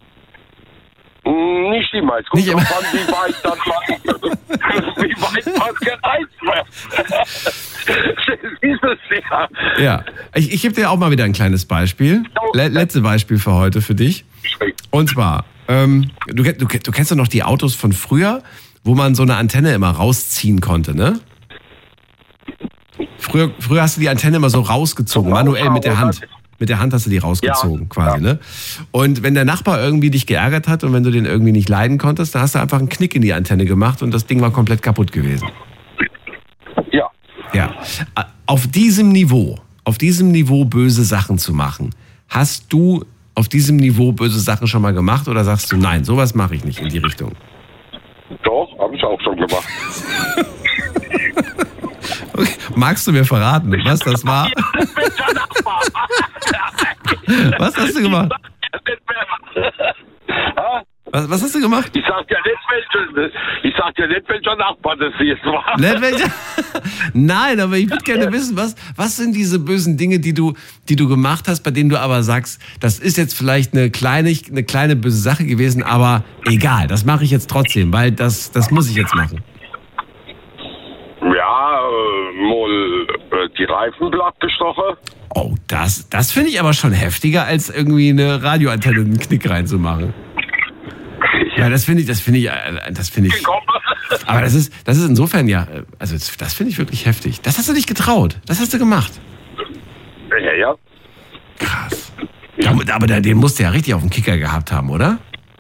Mm, Nicht immer. Es kommt Nicht drauf immer. an, wie weit das man, wie weit man gereizt wird. Das ist es ja. Ja. Ich, ich gebe dir auch mal wieder ein kleines Beispiel. Le letzte Beispiel für heute für dich. Und zwar, ähm, du, du, du kennst doch noch die Autos von früher, wo man so eine Antenne immer rausziehen konnte, ne? Früher, früher hast du die Antenne immer so rausgezogen, manuell mit der Hand. Mit der Hand hast du die rausgezogen, Ja, quasi, ja. ne? Und wenn der Nachbar irgendwie dich geärgert hat und wenn du den irgendwie nicht leiden konntest, dann hast du einfach einen Knick in die Antenne gemacht und das Ding war komplett kaputt gewesen. Ja. Ja. Auf diesem Niveau, auf diesem Niveau böse Sachen zu machen, hast du auf diesem Niveau böse Sachen schon mal gemacht oder sagst du, nein, sowas mache ich nicht in die Richtung? Doch, habe ich auch schon gemacht. Okay. Magst du mir verraten, was das war? Was hast du gemacht? Was, was hast du gemacht? Ich sag ja nicht, welcher, ich sag ja nicht, welcher Nachbar das jetzt war. Nicht welcher? Nein, aber ich würde gerne wissen, was, was sind diese bösen Dinge, die du, die du gemacht hast, bei denen du aber sagst, das ist jetzt vielleicht eine kleine, eine kleine böse Sache gewesen, aber egal, das mache ich jetzt trotzdem, weil das, das muss ich jetzt machen. Ja, äh, mal äh, die Reifen platt gestochen. Oh, das, das finde ich aber schon heftiger, als irgendwie eine Radioantenne einen Knick reinzumachen. Ja, das finde ich, das finde ich, äh, das finde ich. Aber das ist, das ist insofern ja, äh, also das, das finde ich wirklich heftig. Das hast du nicht getraut. Das hast du gemacht. Ja, ja. Krass. Ja, aber der- den musst du ja richtig auf den Kicker gehabt haben, oder?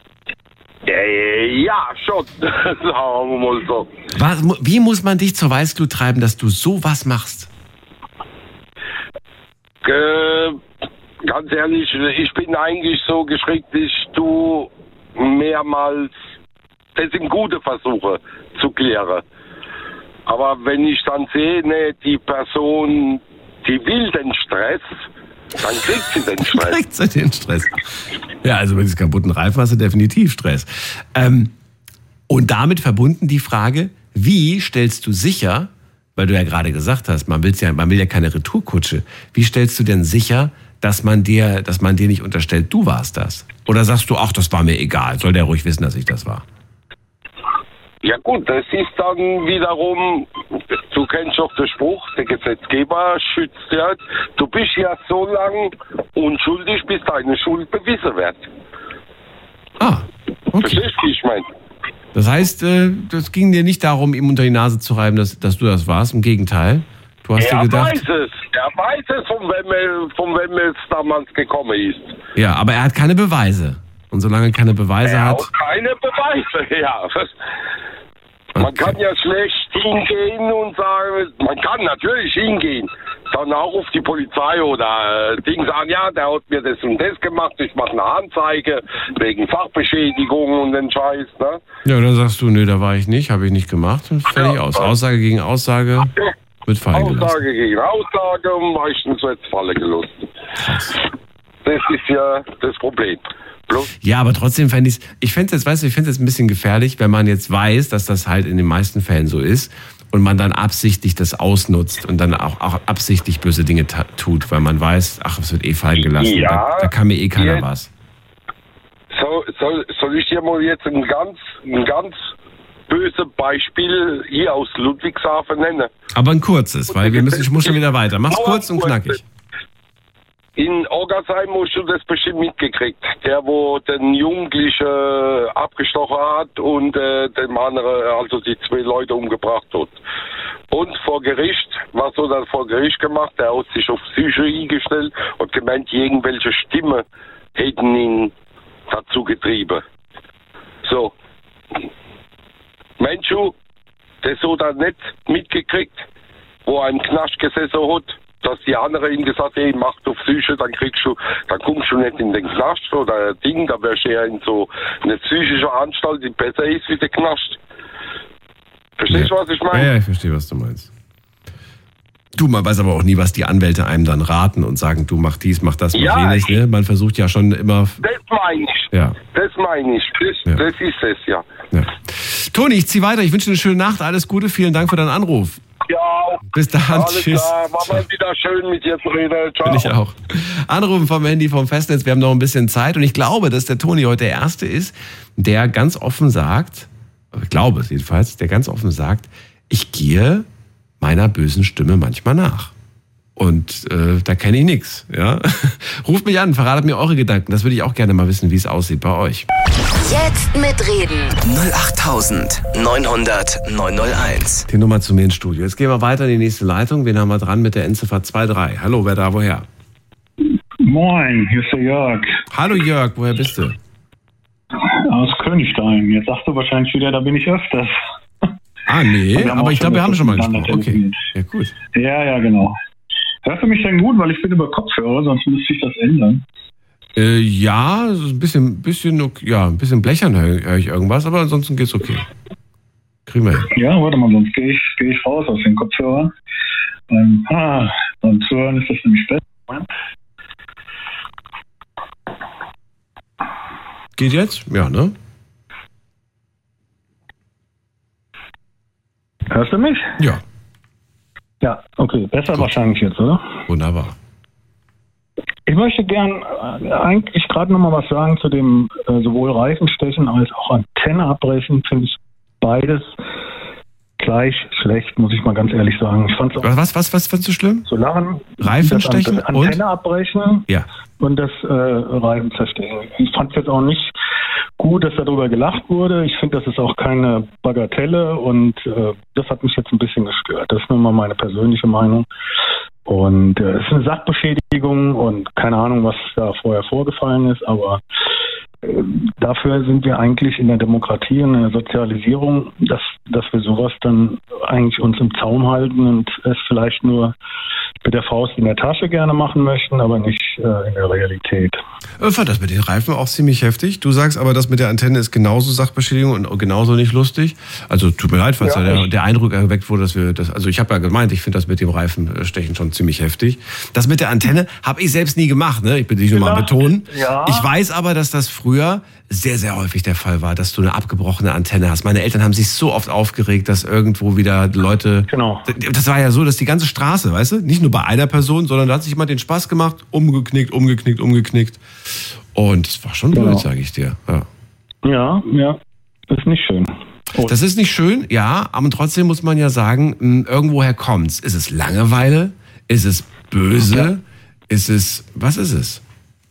Äh, ja, schon. Sagen wir mal so. Was, mu- wie muss man dich zur Weißglut treiben, dass du sowas machst? Äh, ganz ehrlich, ich bin eigentlich so geschickt, ich tu mehrmals das im Gute versuche zu klären. Aber wenn ich dann sehe, ne, die Person, die will den Stress, dann kriegt sie den Stress. Dann kriegt sie den Stress. Ja, also mit diesem kaputten Reifen hast du definitiv Stress. Ähm, und damit verbunden die Frage, wie stellst du sicher, weil du ja gerade gesagt hast, man, will's ja, man will ja keine Retourkutsche, wie stellst du denn sicher, dass man dir, dass man dir nicht unterstellt, du warst das? Oder sagst du, ach, das war mir egal, soll der ruhig wissen, dass ich das war? Ja gut, das ist dann wiederum, du kennst doch den Spruch, der Gesetzgeber schützt ja, du bist ja so lange unschuldig, bis deine Schuld bewiesen wird. Ah, okay. Verstehst du, wie ich meine? Das heißt, das ging dir nicht darum, ihm unter die Nase zu reiben, dass, dass du das warst, im Gegenteil. Du hast er dir gedacht, weiß es, er weiß es, von wem, er, von wem es damals gekommen ist. Ja, aber er hat keine Beweise. Und solange er keine Beweise er hat... hat keine Beweise, ja. Man Okay. kann ja schlecht hingehen und sagen, man kann natürlich hingehen, dann auch auf die Polizei oder äh, Ding sagen, ja, der hat mir das und das gemacht, ich mache eine Anzeige wegen Fachbeschädigung und den Scheiß, ne? Ja, dann sagst du, nee, da war ich nicht, habe ich nicht gemacht. Fertig Ja. aus. Aussage gegen Aussage wird fallen gelassen. Aussage gegen Aussage und meistens wird es fallen gelassen. Das ist ja das Problem. Bloß Ja, aber trotzdem fände ich es, ich fände es jetzt, weißt du, ich fände es jetzt ein bisschen gefährlich, wenn man jetzt weiß, dass das halt in den meisten Fällen so ist und man dann absichtlich das ausnutzt und dann auch, auch absichtlich böse Dinge ta- tut, weil man weiß, ach, es wird eh fallen gelassen, Ja, da, da kann mir eh keiner jetzt- was. So, soll, soll ich dir mal jetzt ein ganz, ein ganz böses Beispiel hier aus Ludwigshafen nennen? Aber ein kurzes, weil wir müssen, ich muss schon wieder weiter. Mach's Aber kurz und kurz. knackig. In Orgersheim hast du das bestimmt mitgekriegt. Der, wo den Jugendlichen abgestochen hat und äh, dem anderen, also die zwei Leute umgebracht hat. Und vor Gericht, was hat er vor Gericht gemacht? Der hat sich auf Psyche eingestellt und gemeint, irgendwelche Stimmen hätten ihn dazu getrieben. So. Mensch, das hat er nicht mitgekriegt, wo er im Knast gesessen hat, dass die anderen ihm gesagt haben, hey, mach du Psyche, dann kriegst du, dann kommst du nicht in den Knast oder Ding, da wärst du ja in so eine psychische Anstalt, die besser ist wie der Knast. Verstehst du, Ja. was ich meine? Ja, ja, ich verstehe, was du meinst. Du, man weiß aber auch nie, was die Anwälte einem dann raten und sagen, du mach dies, mach das, mach Ja, jenes. Ne? Man versucht ja schon immer... Das meine ich. Ja. Das meine ich. Das, Ja. das ist es, ja. Ja. Toni, ich zieh weiter. Ich wünsche dir eine schöne Nacht. Alles Gute. Vielen Dank für deinen Anruf. Ja, Bis dann. alles Tschüss. klar. War mal wieder schön mit dir zu reden. Ciao. Bin ich auch. Anrufen vom Handy vom Festnetz. Wir haben noch ein bisschen Zeit. Und ich glaube, dass der Toni heute der Erste ist, der ganz offen sagt, ich glaube es jedenfalls, der ganz offen sagt, ich gehe meiner bösen Stimme manchmal nach. Und äh, da kenne ich nichts. Ja? Ruft mich an, verratet mir eure Gedanken. Das würde ich auch gerne mal wissen, wie es aussieht bei euch. Jetzt mitreden. null acht neunhundert neunhunderteins. Die Nummer zu mir ins Studio. Jetzt gehen wir weiter in die nächste Leitung. Wen haben wir dran mit der Endziffer zwei drei? Hallo, wer da, woher? Moin, hier ist der Jörg Hallo Jörg, woher bist du? aus Königstein. Jetzt sagst du wahrscheinlich wieder, da bin ich öfters. Ah, nee, Wir haben aber auch ich schon glaube, wir haben schon mal miteinander gesprochen. Okay, telefoniert. ja gut. Ja, ja, genau. Hörst du mich denn gut, weil ich bin über Kopfhörer, sonst müsste ich das ändern. Äh, ja, so ein bisschen, bisschen, okay, ja, ein bisschen blechern höre hör ich irgendwas, aber ansonsten geht's okay. Kriegen wir hin. Ja, warte mal, sonst gehe ich, geh ich raus aus den Kopfhörern. Ähm, ah, und zu hören ist das nämlich besser. Geht jetzt? Ja, ne? Hörst du mich? Ja, Ja, okay, besser Gut. wahrscheinlich jetzt, oder? wunderbar. Ich möchte gern äh, eigentlich gerade noch mal was sagen zu dem äh, sowohl Reifenstechen als auch Antenne abbrechen. Finde ich beides gleich schlecht, muss ich mal ganz ehrlich sagen. Ich fand's auch Was, was, was, was fandst du schlimm? so lachen. Reifenstechen das Ante- Antenne und? abbrechen Ja. und das äh, Reifen zerstellen. Ich fand es jetzt auch nicht gut, dass darüber gelacht wurde. Ich finde, das ist auch keine Bagatelle und äh, das hat mich jetzt ein bisschen gestört. Das ist nur mal meine persönliche Meinung. Und äh, es ist eine Sachbeschädigung und keine Ahnung, was da vorher vorgefallen ist, aber äh, dafür sind wir eigentlich in der Demokratie, in der Sozialisierung, dass dass wir sowas dann eigentlich uns im Zaum halten und es vielleicht nur mit der Faust in der Tasche gerne machen möchten, aber nicht äh, in der Realität. Ich fand das mit den Reifen auch ziemlich heftig. Du sagst aber, das mit der Antenne ist genauso Sachbeschädigung und genauso nicht lustig. Also tut mir leid, falls ja, da der, der Eindruck erweckt wurde, dass wir das, also ich habe ja gemeint, ich finde das mit dem Reifenstechen schon ziemlich heftig. Das mit der Antenne habe ich selbst nie gemacht, ne? Ich bin dich nur mal betonen. Ja. Ich weiß aber, dass das früher sehr, sehr häufig der Fall war, dass du eine abgebrochene Antenne hast. Meine Eltern haben sich so oft aufgeregt, dass irgendwo wieder Leute... Genau. Das war ja so, dass die ganze Straße, weißt du, nicht nur bei einer Person, sondern da hat sich jemand den Spaß gemacht, umgeknickt, umgeknickt, umgeknickt. Und es war schon blöd, genau. Sage ich dir. Ja, ja, ja, ist nicht schön. Oh. Das ist nicht schön, ja, aber trotzdem muss man ja sagen, irgendwoher kommt's. Ist es Langeweile? Ist es böse? Ja. Ist es... Was ist es?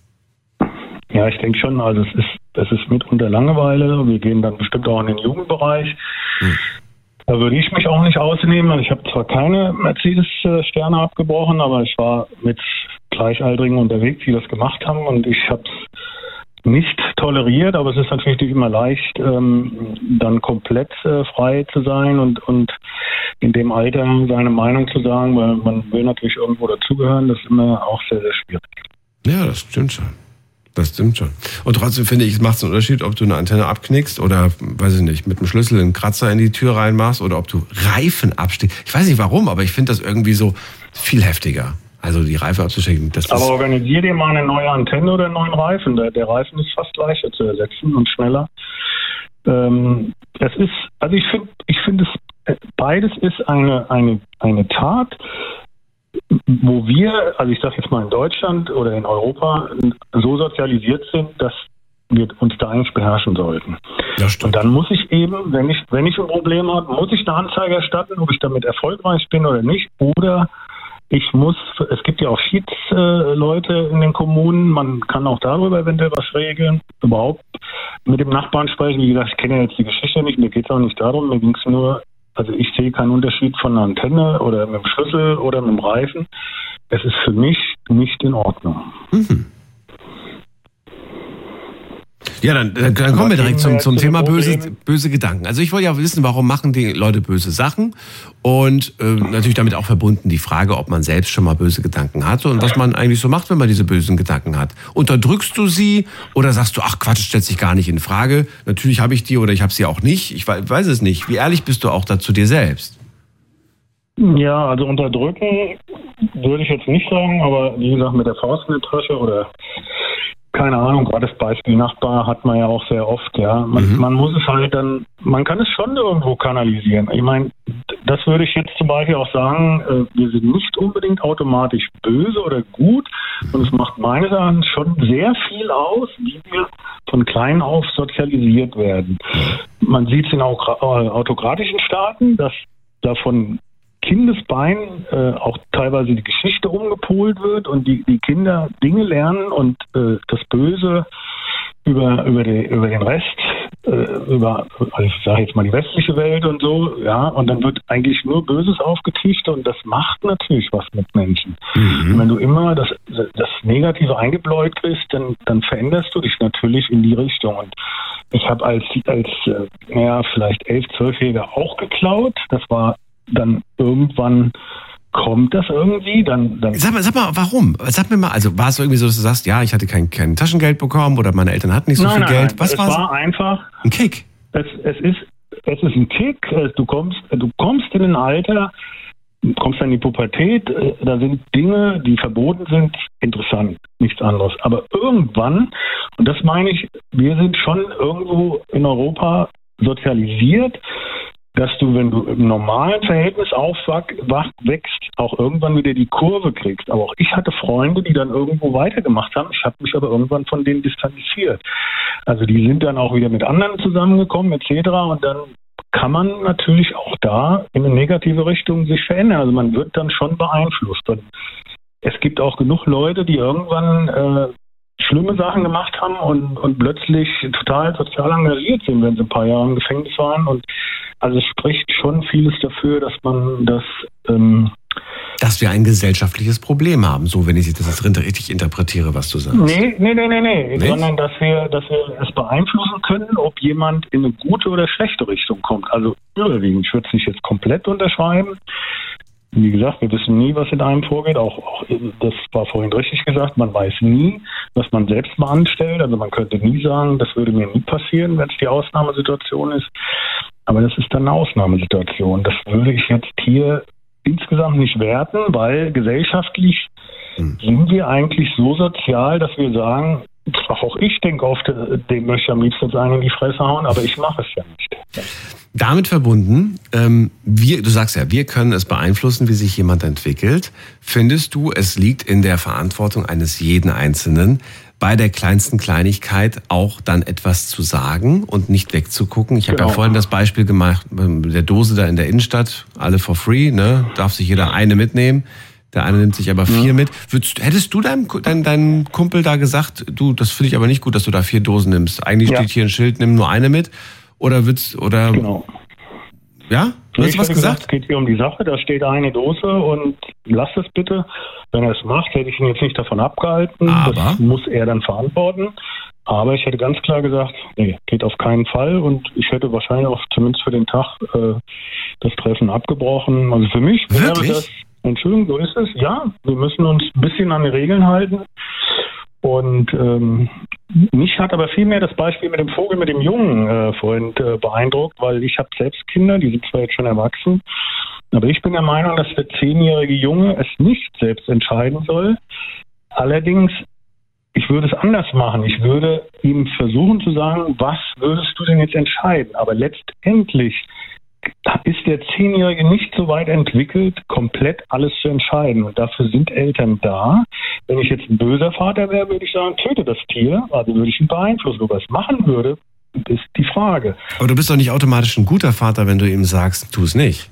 Ja, ich denke schon, also es ist Es ist mitunter Langeweile. Wir gehen dann bestimmt auch in den Jugendbereich. Hm. Da würde ich mich auch nicht ausnehmen. Ich habe zwar keine Mercedes-Sterne abgebrochen, aber ich war mit Gleichaltrigen unterwegs, die das gemacht haben. Und ich habe es nicht toleriert. Aber es ist natürlich nicht immer leicht, ähm, dann komplett äh, frei zu sein und, und in dem Alter seine Meinung zu sagen, weil man will natürlich irgendwo dazugehören. Das ist immer auch sehr, sehr schwierig. Ja, das stimmt schon. Das stimmt schon. Und trotzdem finde ich, es macht einen Unterschied, ob du eine Antenne abknickst oder, weiß ich nicht, mit dem Schlüssel einen Kratzer in die Tür reinmachst oder ob du Reifen abstichst. Ich weiß nicht warum, aber ich finde das irgendwie so viel heftiger. Also die Reifen abzustecken. Das aber organisier dir mal eine neue Antenne oder einen neuen Reifen. Der, der Reifen ist fast leichter zu ersetzen und schneller. Ähm, es ist, also ich finde, ich finde es, beides ist eine, eine, eine Tat, wo wir, also ich sage jetzt mal in Deutschland oder in Europa, so sozialisiert sind, dass wir uns da eigentlich beherrschen sollten. Und dann muss ich eben, wenn ich, wenn ich ein Problem habe, muss ich eine Anzeige erstatten, ob ich damit erfolgreich bin oder nicht. Oder ich muss, es gibt ja auch Schiedsleute in den Kommunen, man kann auch darüber eventuell was regeln, überhaupt mit dem Nachbarn sprechen. Wie gesagt, ich kenne ja jetzt die Geschichte nicht, mir geht es auch nicht darum, mir ging es nur, also ich sehe keinen Unterschied von einer Antenne oder mit dem Schlüssel oder mit dem Reifen. Es ist für mich nicht in Ordnung. Mhm. Ja, dann, dann, dann kommen wir direkt zum, zum Thema böse, böse Gedanken. Also ich wollte ja wissen, warum machen die Leute böse Sachen? Und äh, natürlich damit auch verbunden die Frage, ob man selbst schon mal böse Gedanken hatte und was man eigentlich so macht, wenn man diese bösen Gedanken hat. Unterdrückst du sie oder sagst du, ach Quatsch, stellt sich gar nicht in Frage. Natürlich habe ich die oder ich habe sie auch nicht. Ich weiß es nicht. Wie ehrlich bist du auch da zu dir selbst? Ja, also unterdrücken würde ich jetzt nicht sagen, aber wie gesagt, mit der Faust in der Tasche oder keine Ahnung, gerade das Beispiel Nachbar hat man ja auch sehr oft, ja. Man, mhm. man muss es halt dann, man kann es schon irgendwo kanalisieren. Ich meine, das würde ich jetzt zum Beispiel auch sagen, äh, wir sind nicht unbedingt automatisch böse oder gut und es macht meines Erachtens schon sehr viel aus, wie wir von klein auf sozialisiert werden. Man sieht es in auch autokratischen Staaten, dass davon Kindesbein äh, auch teilweise die Geschichte umgepolt wird und die, die Kinder Dinge lernen und äh, das Böse über, über, die, über den Rest, äh, über, also ich sage jetzt mal die westliche Welt und so, ja, und dann wird eigentlich nur Böses aufgetischt und das macht natürlich was mit Menschen. Mhm. Und wenn du immer das, das Negative eingebläut bist, dann, dann veränderst du dich natürlich in die Richtung. Und ich habe als, als äh, ja, vielleicht elf, zwölfjähriger auch geklaut. Das war dann irgendwann kommt das irgendwie, dann... dann sag mal, sag mal, warum? Sag mir mal, also war es irgendwie so, dass du sagst, ja, ich hatte kein, kein Taschengeld bekommen oder meine Eltern hatten nicht so nein, viel nein, Geld. Nein, Was es war's? war einfach... Ein Kick? Es, es, ist, es ist ein Kick, du kommst, du kommst in ein Alter, kommst dann in die Pubertät, da sind Dinge, die verboten sind, interessant, nichts anderes. Aber irgendwann, und das meine ich, wir sind schon irgendwo in Europa sozialisiert, dass du, wenn du im normalen Verhältnis aufwächst, auch irgendwann wieder die Kurve kriegst. Aber auch ich hatte Freunde, die dann irgendwo weitergemacht haben. Ich habe mich aber irgendwann von denen distanziert. Also die sind dann auch wieder mit anderen zusammengekommen et cetera. Und dann kann man natürlich auch da in eine negative Richtung sich verändern. Also man wird dann schon beeinflusst. Und es gibt auch genug Leute, die irgendwann äh, schlimme Sachen gemacht haben und, und plötzlich total sozial engagiert sind, wenn sie ein paar Jahre im Gefängnis waren. Und also es spricht schon vieles dafür, dass man das ähm, Dass wir ein gesellschaftliches Problem haben, so wenn ich das jetzt richtig interpretiere, was du sagst. Nee, nee, nee, nee, nee. Nicht? Sondern dass wir, dass wir es beeinflussen können, ob jemand in eine gute oder schlechte Richtung kommt. Also überwiegend. Ich würde es nicht jetzt komplett unterschreiben. Wie gesagt, wir wissen nie, was in einem vorgeht. Auch, auch das war vorhin richtig gesagt, man weiß nie, was man selbst mal anstellt. Also man könnte nie sagen, das würde mir nie passieren, wenn es die Ausnahmesituation ist. Aber das ist dann eine Ausnahmesituation. Das würde ich jetzt hier insgesamt nicht werten, weil gesellschaftlich hm. sind wir eigentlich so sozial, dass wir sagen, auch ich denke oft, dem möchte ich am liebsten jetzt einen in die Fresse hauen, aber ich mache es ja nicht. Damit verbunden, ähm, wir, du sagst ja, wir können es beeinflussen, wie sich jemand entwickelt. Findest du, es liegt in der Verantwortung eines jeden Einzelnen, bei der kleinsten Kleinigkeit auch dann etwas zu sagen und nicht wegzugucken? Ich habe genau. ja vorhin das Beispiel gemacht, mit der Dose da in der Innenstadt, alle for free, ne? Darf sich jeder eine mitnehmen. Der eine nimmt sich aber vier mit. Würdest, hättest du deinem, dein, deinem Kumpel da gesagt, du, das finde ich aber nicht gut, dass du da vier Dosen nimmst. Eigentlich ja. steht hier ein Schild, nimm nur eine mit. Oder würdest, oder... Genau. Ja? Du hast was gesagt? Es geht hier um die Sache, da steht eine Dose und lass es bitte. Wenn er es macht, hätte ich ihn jetzt nicht davon abgehalten. Aber? Das muss er dann verantworten. Aber ich hätte ganz klar gesagt, nee, geht auf keinen Fall. Und ich hätte wahrscheinlich auch zumindest für den Tag äh, das Treffen abgebrochen. Also für mich wäre Wirklich? das... Entschuldigung, so ist es. Ja, wir müssen uns ein bisschen an die Regeln halten. Und ähm, mich hat aber vielmehr das Beispiel mit dem Vogel, mit dem Jungen äh, vorhin äh, beeindruckt, weil ich habe selbst Kinder, die sind zwar jetzt schon erwachsen, aber ich bin der Meinung, dass der zehnjährige Junge es nicht selbst entscheiden soll. Allerdings, ich würde es anders machen. Ich würde ihm versuchen zu sagen, was würdest du denn jetzt entscheiden? Aber letztendlich ist der Zehnjährige nicht so weit entwickelt, komplett alles zu entscheiden. Und dafür sind Eltern da. Wenn ich jetzt ein böser Vater wäre, würde ich sagen, töte das Tier. Also würde ich ihn beeinflussen. Ob er es machen würde, ist die Frage. Aber du bist doch nicht automatisch ein guter Vater, wenn du ihm sagst, tu es nicht.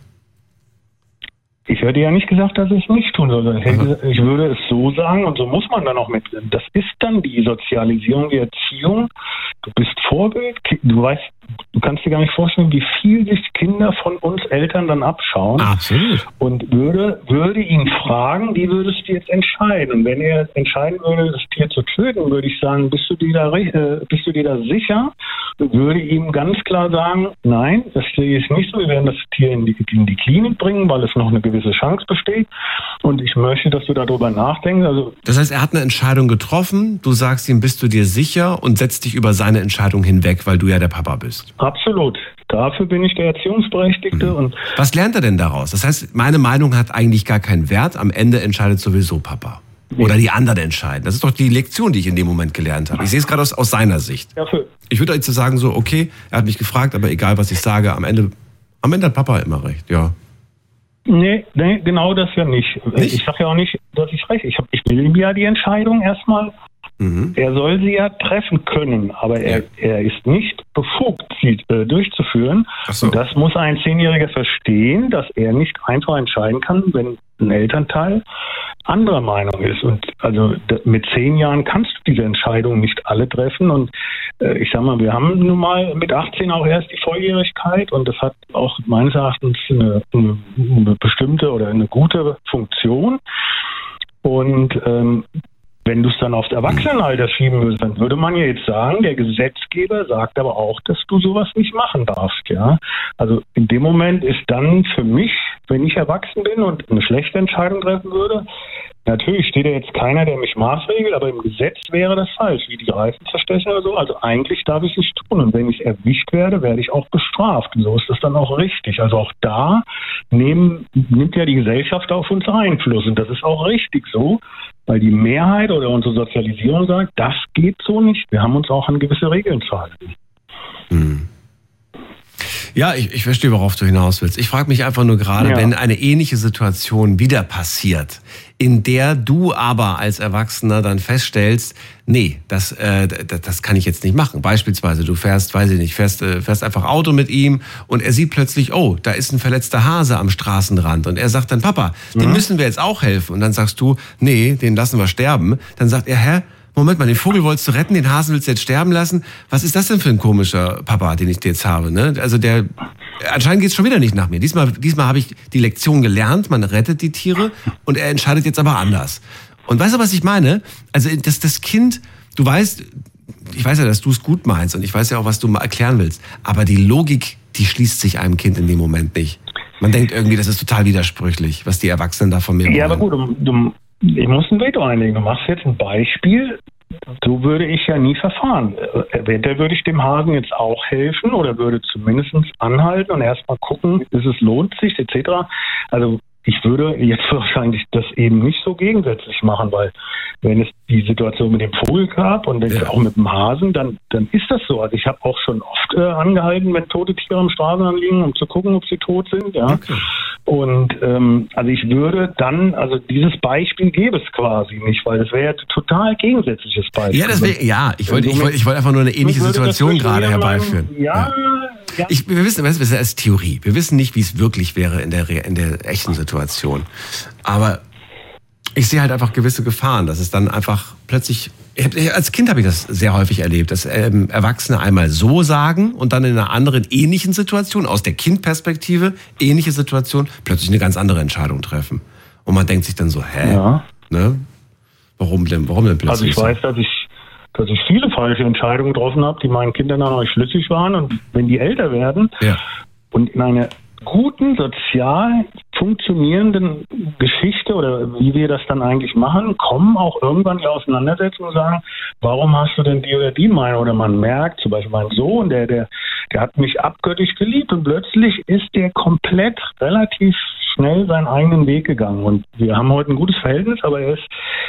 Ich hätte ja nicht gesagt, dass ich es nicht tun soll. Ich würde es so sagen, und so muss man dann auch mit. Das ist dann die Sozialisierung, die Erziehung. Du bist Vorbild. Du weißt, du kannst dir gar nicht vorstellen, wie viel sich Kinder von uns Eltern dann abschauen. Absolut. Und würde, würde ihn fragen, wie würdest du jetzt entscheiden? Und wenn er entscheiden würde, das Tier zu töten, würde ich sagen, bist du dir da, äh, bist du dir da sicher? Und würde ihm ganz klar sagen, nein, das sehe ich nicht so. Wir werden das Tier in die, in die Klinik bringen, weil es noch eine gewisse Chance besteht. Und ich möchte, dass du darüber nachdenkst. Also, das heißt, er hat eine Entscheidung getroffen, du sagst ihm, bist du dir sicher und setzt dich über seine Entscheidung hinweg, weil du ja der Papa bist. Absolut. Dafür bin ich der Erziehungsberechtigte. Mhm. Und was lernt er denn daraus? Das heißt, meine Meinung hat eigentlich gar keinen Wert. Am Ende entscheidet sowieso Papa. Oder die anderen entscheiden. Das ist doch die Lektion, die ich in dem Moment gelernt habe. Ich sehe es gerade aus, aus seiner Sicht. Dafür. Ich würde jetzt sagen so, okay, er hat mich gefragt, aber egal, was ich sage, am Ende, am Ende hat Papa immer recht, ja. Nee, nee, genau das ja nicht. nicht? Ich sage ja auch nicht, dass ich recht. Ich, hab, ich will ihm ja die Entscheidung erstmal. Mhm. Er soll sie ja treffen können, aber er, er ist nicht befugt, sie äh, durchzuführen. Ach so. Und das muss ein Zehnjähriger verstehen, dass er nicht einfach entscheiden kann, wenn ein Elternteil anderer Meinung ist. Und also mit zehn Jahren kannst du diese Entscheidung nicht alle treffen. Und äh, ich sag mal, wir haben nun mal mit achtzehn auch erst die Volljährigkeit und das hat auch meines Erachtens eine, eine, eine bestimmte oder eine gute Funktion. Und ähm, wenn du es dann aufs Erwachsenenalter schieben würdest, dann würde man ja jetzt sagen, der Gesetzgeber sagt aber auch, dass du sowas nicht machen darfst, ja. Also in dem Moment ist dann für mich, wenn ich erwachsen bin und eine schlechte Entscheidung treffen würde, natürlich steht da jetzt keiner, der mich maßregelt, aber im Gesetz wäre das falsch, wie die Reifen zerstechen oder so. Also eigentlich darf ich es nicht tun. Und wenn ich erwischt werde, werde ich auch bestraft. Und so ist das dann auch richtig. Also auch da nehmen, nimmt ja die Gesellschaft auf uns Einfluss. Und das ist auch richtig so, weil die Mehrheit oder unsere Sozialisierung sagt, das geht so nicht. Wir haben uns auch an gewisse Regeln zu halten. Hm. Ja, ich, ich verstehe, worauf du hinaus willst. Ich frage mich einfach nur gerade, ja. wenn eine ähnliche Situation wieder passiert, in der du aber als Erwachsener dann feststellst, nee, das, äh, das, das kann ich jetzt nicht machen. Beispielsweise, du fährst, weiß ich nicht, fährst, äh, fährst einfach Auto mit ihm und er sieht plötzlich, oh, da ist ein verletzter Hase am Straßenrand und er sagt dann, Papa, mhm. dem müssen wir jetzt auch helfen. Und dann sagst du, nee, den lassen wir sterben. Dann sagt er, hä? Moment mal, den Vogel wolltest du retten, den Hasen willst du jetzt sterben lassen? Was ist das denn für ein komischer Papa, den ich jetzt habe? Ne? Also der, anscheinend geht es schon wieder nicht nach mir. Diesmal, diesmal habe ich die Lektion gelernt, man rettet die Tiere und er entscheidet jetzt aber anders. Und weißt du, was ich meine? Also das, das Kind, du weißt, ich weiß ja, dass du es gut meinst und ich weiß ja auch, was du mal erklären willst, aber die Logik, die schließt sich einem Kind in dem Moment nicht. Man denkt irgendwie, das ist total widersprüchlich, was die Erwachsenen da von mir Ja, wollen. aber gut, du, du, ich muss ein Veto einlegen. Du machst jetzt ein Beispiel, so würde ich ja nie verfahren. Eventuell würde ich dem Hasen jetzt auch helfen oder würde zumindest anhalten und erstmal gucken, ist es lohnt sich, et cetera. Also ich würde jetzt wahrscheinlich das eben nicht so gegensätzlich machen, weil wenn es die Situation mit dem Vogel gab und ja. auch mit dem Hasen, dann, dann ist das so. Also ich habe auch schon oft äh, angehalten, wenn tote Tiere am Straßenrand liegen, um zu gucken, ob sie tot sind. Ja. Okay. Und ähm, also ich würde dann, also dieses Beispiel gäbe es quasi nicht, weil das wäre ja ein total gegensätzliches Beispiel. Ja, das wär, ja ich wollte ich wollte, ich wollte einfach nur eine ähnliche Situation gerade herbeiführen. Ja, ja. Ich, wir wissen, das ist Theorie. Wir wissen nicht, wie es wirklich wäre in der, in der echten Situation. Aber ich sehe halt einfach gewisse Gefahren, dass es dann einfach plötzlich, als Kind habe ich das sehr häufig erlebt, dass ähm, Erwachsene einmal so sagen und dann in einer anderen ähnlichen Situation, aus der Kindperspektive, ähnliche Situation, plötzlich eine ganz andere Entscheidung treffen. Und man denkt sich dann so, hä? Ja. Ne? Warum denn, warum denn plötzlich? Also ich weiß, dass ich, dass ich viele falsche Entscheidungen getroffen habe, die meinen Kindern dann auch nicht schlüssig waren. Und wenn die älter werden ja. und in einer guten, sozial funktionierenden Geschichte oder wie wir das dann eigentlich machen, kommen auch irgendwann die Auseinandersetzungen und sagen, warum hast du denn die oder die Meinung? Oder man merkt, zum Beispiel mein Sohn, der, der, der hat mich abgöttisch geliebt und plötzlich ist der komplett relativ schnell seinen eigenen Weg gegangen. Und wir haben heute ein gutes Verhältnis, aber er ist,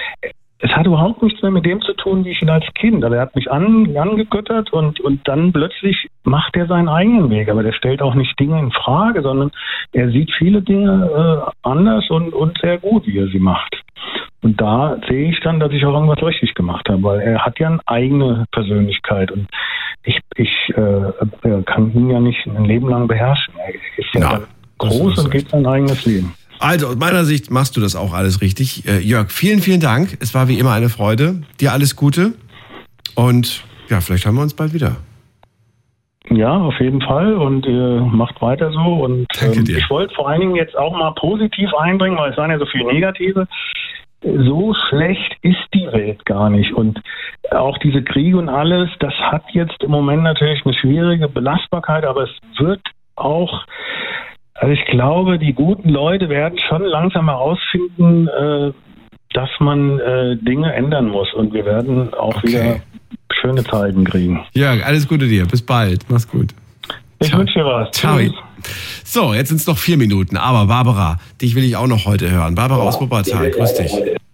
es hat überhaupt nichts mehr mit dem zu tun, wie ich ihn als Kind. Also er hat mich an, angegöttert und, und dann plötzlich macht er seinen eigenen Weg. Aber der stellt auch nicht Dinge in Frage, sondern er sieht viele Dinge äh, anders und, und sehr gut, wie er sie macht. Und da sehe ich dann, dass ich auch irgendwas richtig gemacht habe, weil er hat ja eine eigene Persönlichkeit und ich, ich äh, kann ihn ja nicht ein Leben lang beherrschen. Er ist ja, ja groß und geht sein eigenes Leben. Also aus meiner Sicht machst du das auch alles richtig. Äh, Jörg, vielen, vielen Dank. Es war wie immer eine Freude. Dir alles Gute und ja, vielleicht haben wir uns bald wieder. Ja, auf jeden Fall und äh, macht weiter so. Und ähm, ich wollte vor allen Dingen jetzt auch mal positiv einbringen, weil es waren ja so viele Negative. So schlecht ist die Welt gar nicht. Und auch diese Kriege und alles, das hat jetzt im Moment natürlich eine schwierige Belastbarkeit, aber es wird auch... Also ich glaube, die guten Leute werden schon langsam herausfinden, äh, dass man äh, Dinge ändern muss. Und wir werden auch okay. wieder schöne Zeiten kriegen. Jörg, alles Gute dir. Bis bald. Mach's gut. Ich wünsche dir was. Ciao. So, jetzt sind es noch vier Minuten. Aber Barbara, dich will ich auch noch heute hören. Barbara aus Wuppertal, grüß dich.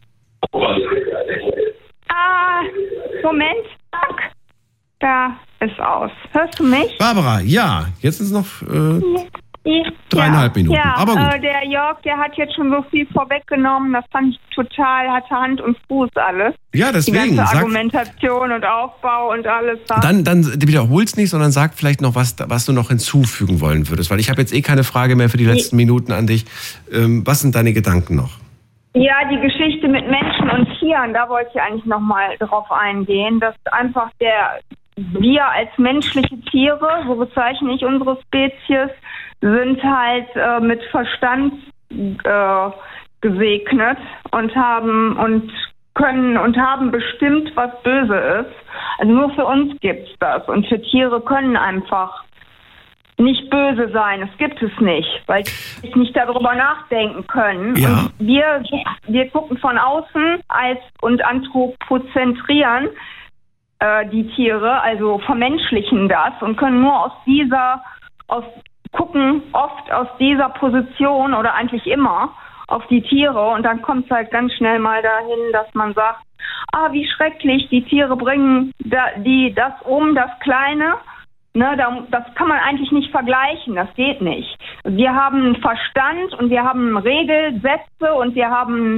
Ah, Moment. Da ist aus. Hörst du mich? Barbara, ja. Jetzt sind es noch... Äh, ja. Dreieinhalb Minuten, ja, aber gut. Äh, der Jörg, der hat jetzt schon so viel vorweggenommen, das fand ich total, hatte Hand und Fuß alles. Ja, deswegen. Die ganze sag, Argumentation und Aufbau und alles. Dann, dann wiederhol's nicht, sondern sag vielleicht noch was, was du noch hinzufügen wollen würdest, weil ich habe jetzt eh keine Frage mehr für die letzten die, Minuten an dich. Ähm, was sind deine Gedanken noch? Ja, die Geschichte mit Menschen und Tieren, da wollte ich eigentlich nochmal drauf eingehen, dass einfach der, wir als menschliche Tiere, so bezeichne ich unsere Spezies, sind halt äh, mit Verstand äh, gesegnet und haben und können und haben bestimmt, was böse ist. Also nur für uns gibt's das und für Tiere können einfach nicht böse sein. Es gibt es nicht, weil sie nicht darüber nachdenken können. Ja. Und wir wir gucken von außen als und anthropozentrieren äh, die Tiere, also vermenschlichen das und können nur aus dieser aus gucken oft aus dieser Position oder eigentlich immer auf die Tiere und dann kommt es halt ganz schnell mal dahin, dass man sagt, ah, wie schrecklich, die Tiere bringen da, die das um, das Kleine, ne, da, das kann man eigentlich nicht vergleichen, das geht nicht. Wir haben einen Verstand und wir haben Regelsätze und wir haben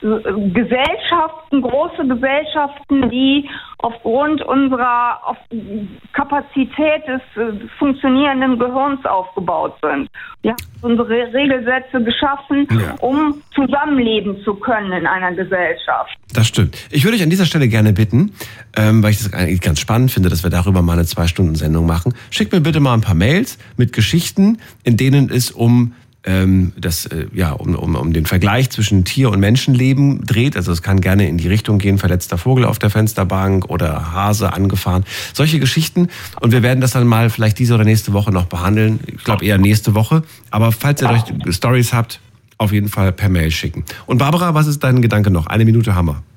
äh, Gesellschaften, große Gesellschaften, die aufgrund unserer auf Kapazität des äh, funktionierenden Gehirns aufgebaut sind. Wir haben unsere Regelsätze geschaffen, ja. um zusammenleben zu können in einer Gesellschaft. Das stimmt. Ich würde euch an dieser Stelle gerne bitten, ähm, weil ich das eigentlich ganz spannend finde, dass wir darüber mal eine Zwei-Stunden-Sendung machen. Schickt mir bitte mal ein paar Mails mit Geschichten, in denen es um ähm, das, äh, ja, um, um, um den Vergleich zwischen Tier- und Menschenleben dreht. Also es kann gerne in die Richtung gehen, verletzter Vogel auf der Fensterbank oder Hase angefahren. Solche Geschichten. Und wir werden das dann mal vielleicht diese oder nächste Woche noch behandeln. Ich glaube eher nächste Woche. Aber falls ihr euch Stories habt, auf jeden Fall per Mail schicken. Und Barbara, was ist dein Gedanke noch? Eine Minute haben wir.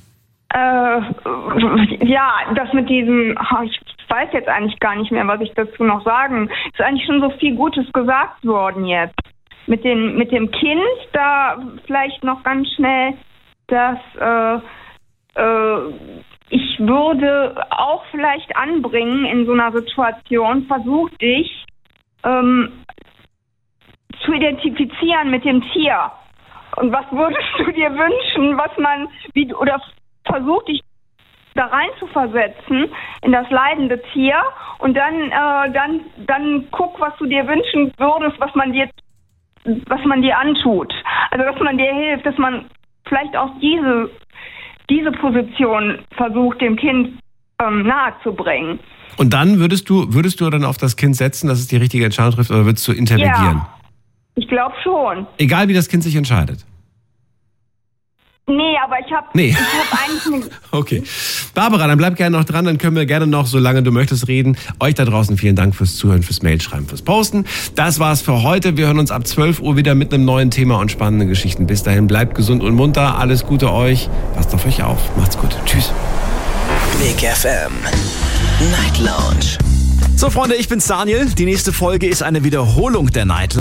Äh, ja, das mit diesem, ich weiß jetzt eigentlich gar nicht mehr, was ich dazu noch sagen. Ist eigentlich schon so viel Gutes gesagt worden jetzt. Mit den, mit dem Kind, da vielleicht noch ganz schnell, dass äh, äh, ich würde auch vielleicht anbringen in so einer Situation, versuch dich ähm, zu identifizieren mit dem Tier. Und was würdest du dir wünschen, was man, wie oder versuch dich da rein zu versetzen in das leidende Tier und dann, äh, dann, dann guck, was du dir wünschen würdest, was man dir, was man dir antut. Also, dass man dir hilft, dass man vielleicht auch diese, diese Position versucht, dem Kind ähm, nahezubringen. Und dann würdest du, würdest du dann auf das Kind setzen, dass es die richtige Entscheidung trifft, oder würdest du intervenieren? Ja, ich glaube schon. Egal, wie das Kind sich entscheidet. Nee, aber ich habe nee. ich hab eigentlich eine... Okay. Barbara, dann bleib gerne noch dran, dann können wir gerne noch, solange du möchtest, reden. Euch da draußen vielen Dank fürs Zuhören, fürs Mailschreiben, fürs Posten. Das war's für heute. Wir hören uns ab zwölf Uhr wieder mit einem neuen Thema und spannenden Geschichten. Bis dahin, bleibt gesund und munter. Alles Gute euch. Passt auf euch auf. Macht's gut. Tschüss. Big F M Night Lounge. So, Freunde, ich bin's Daniel. Die nächste Folge ist eine Wiederholung der Night Lounge.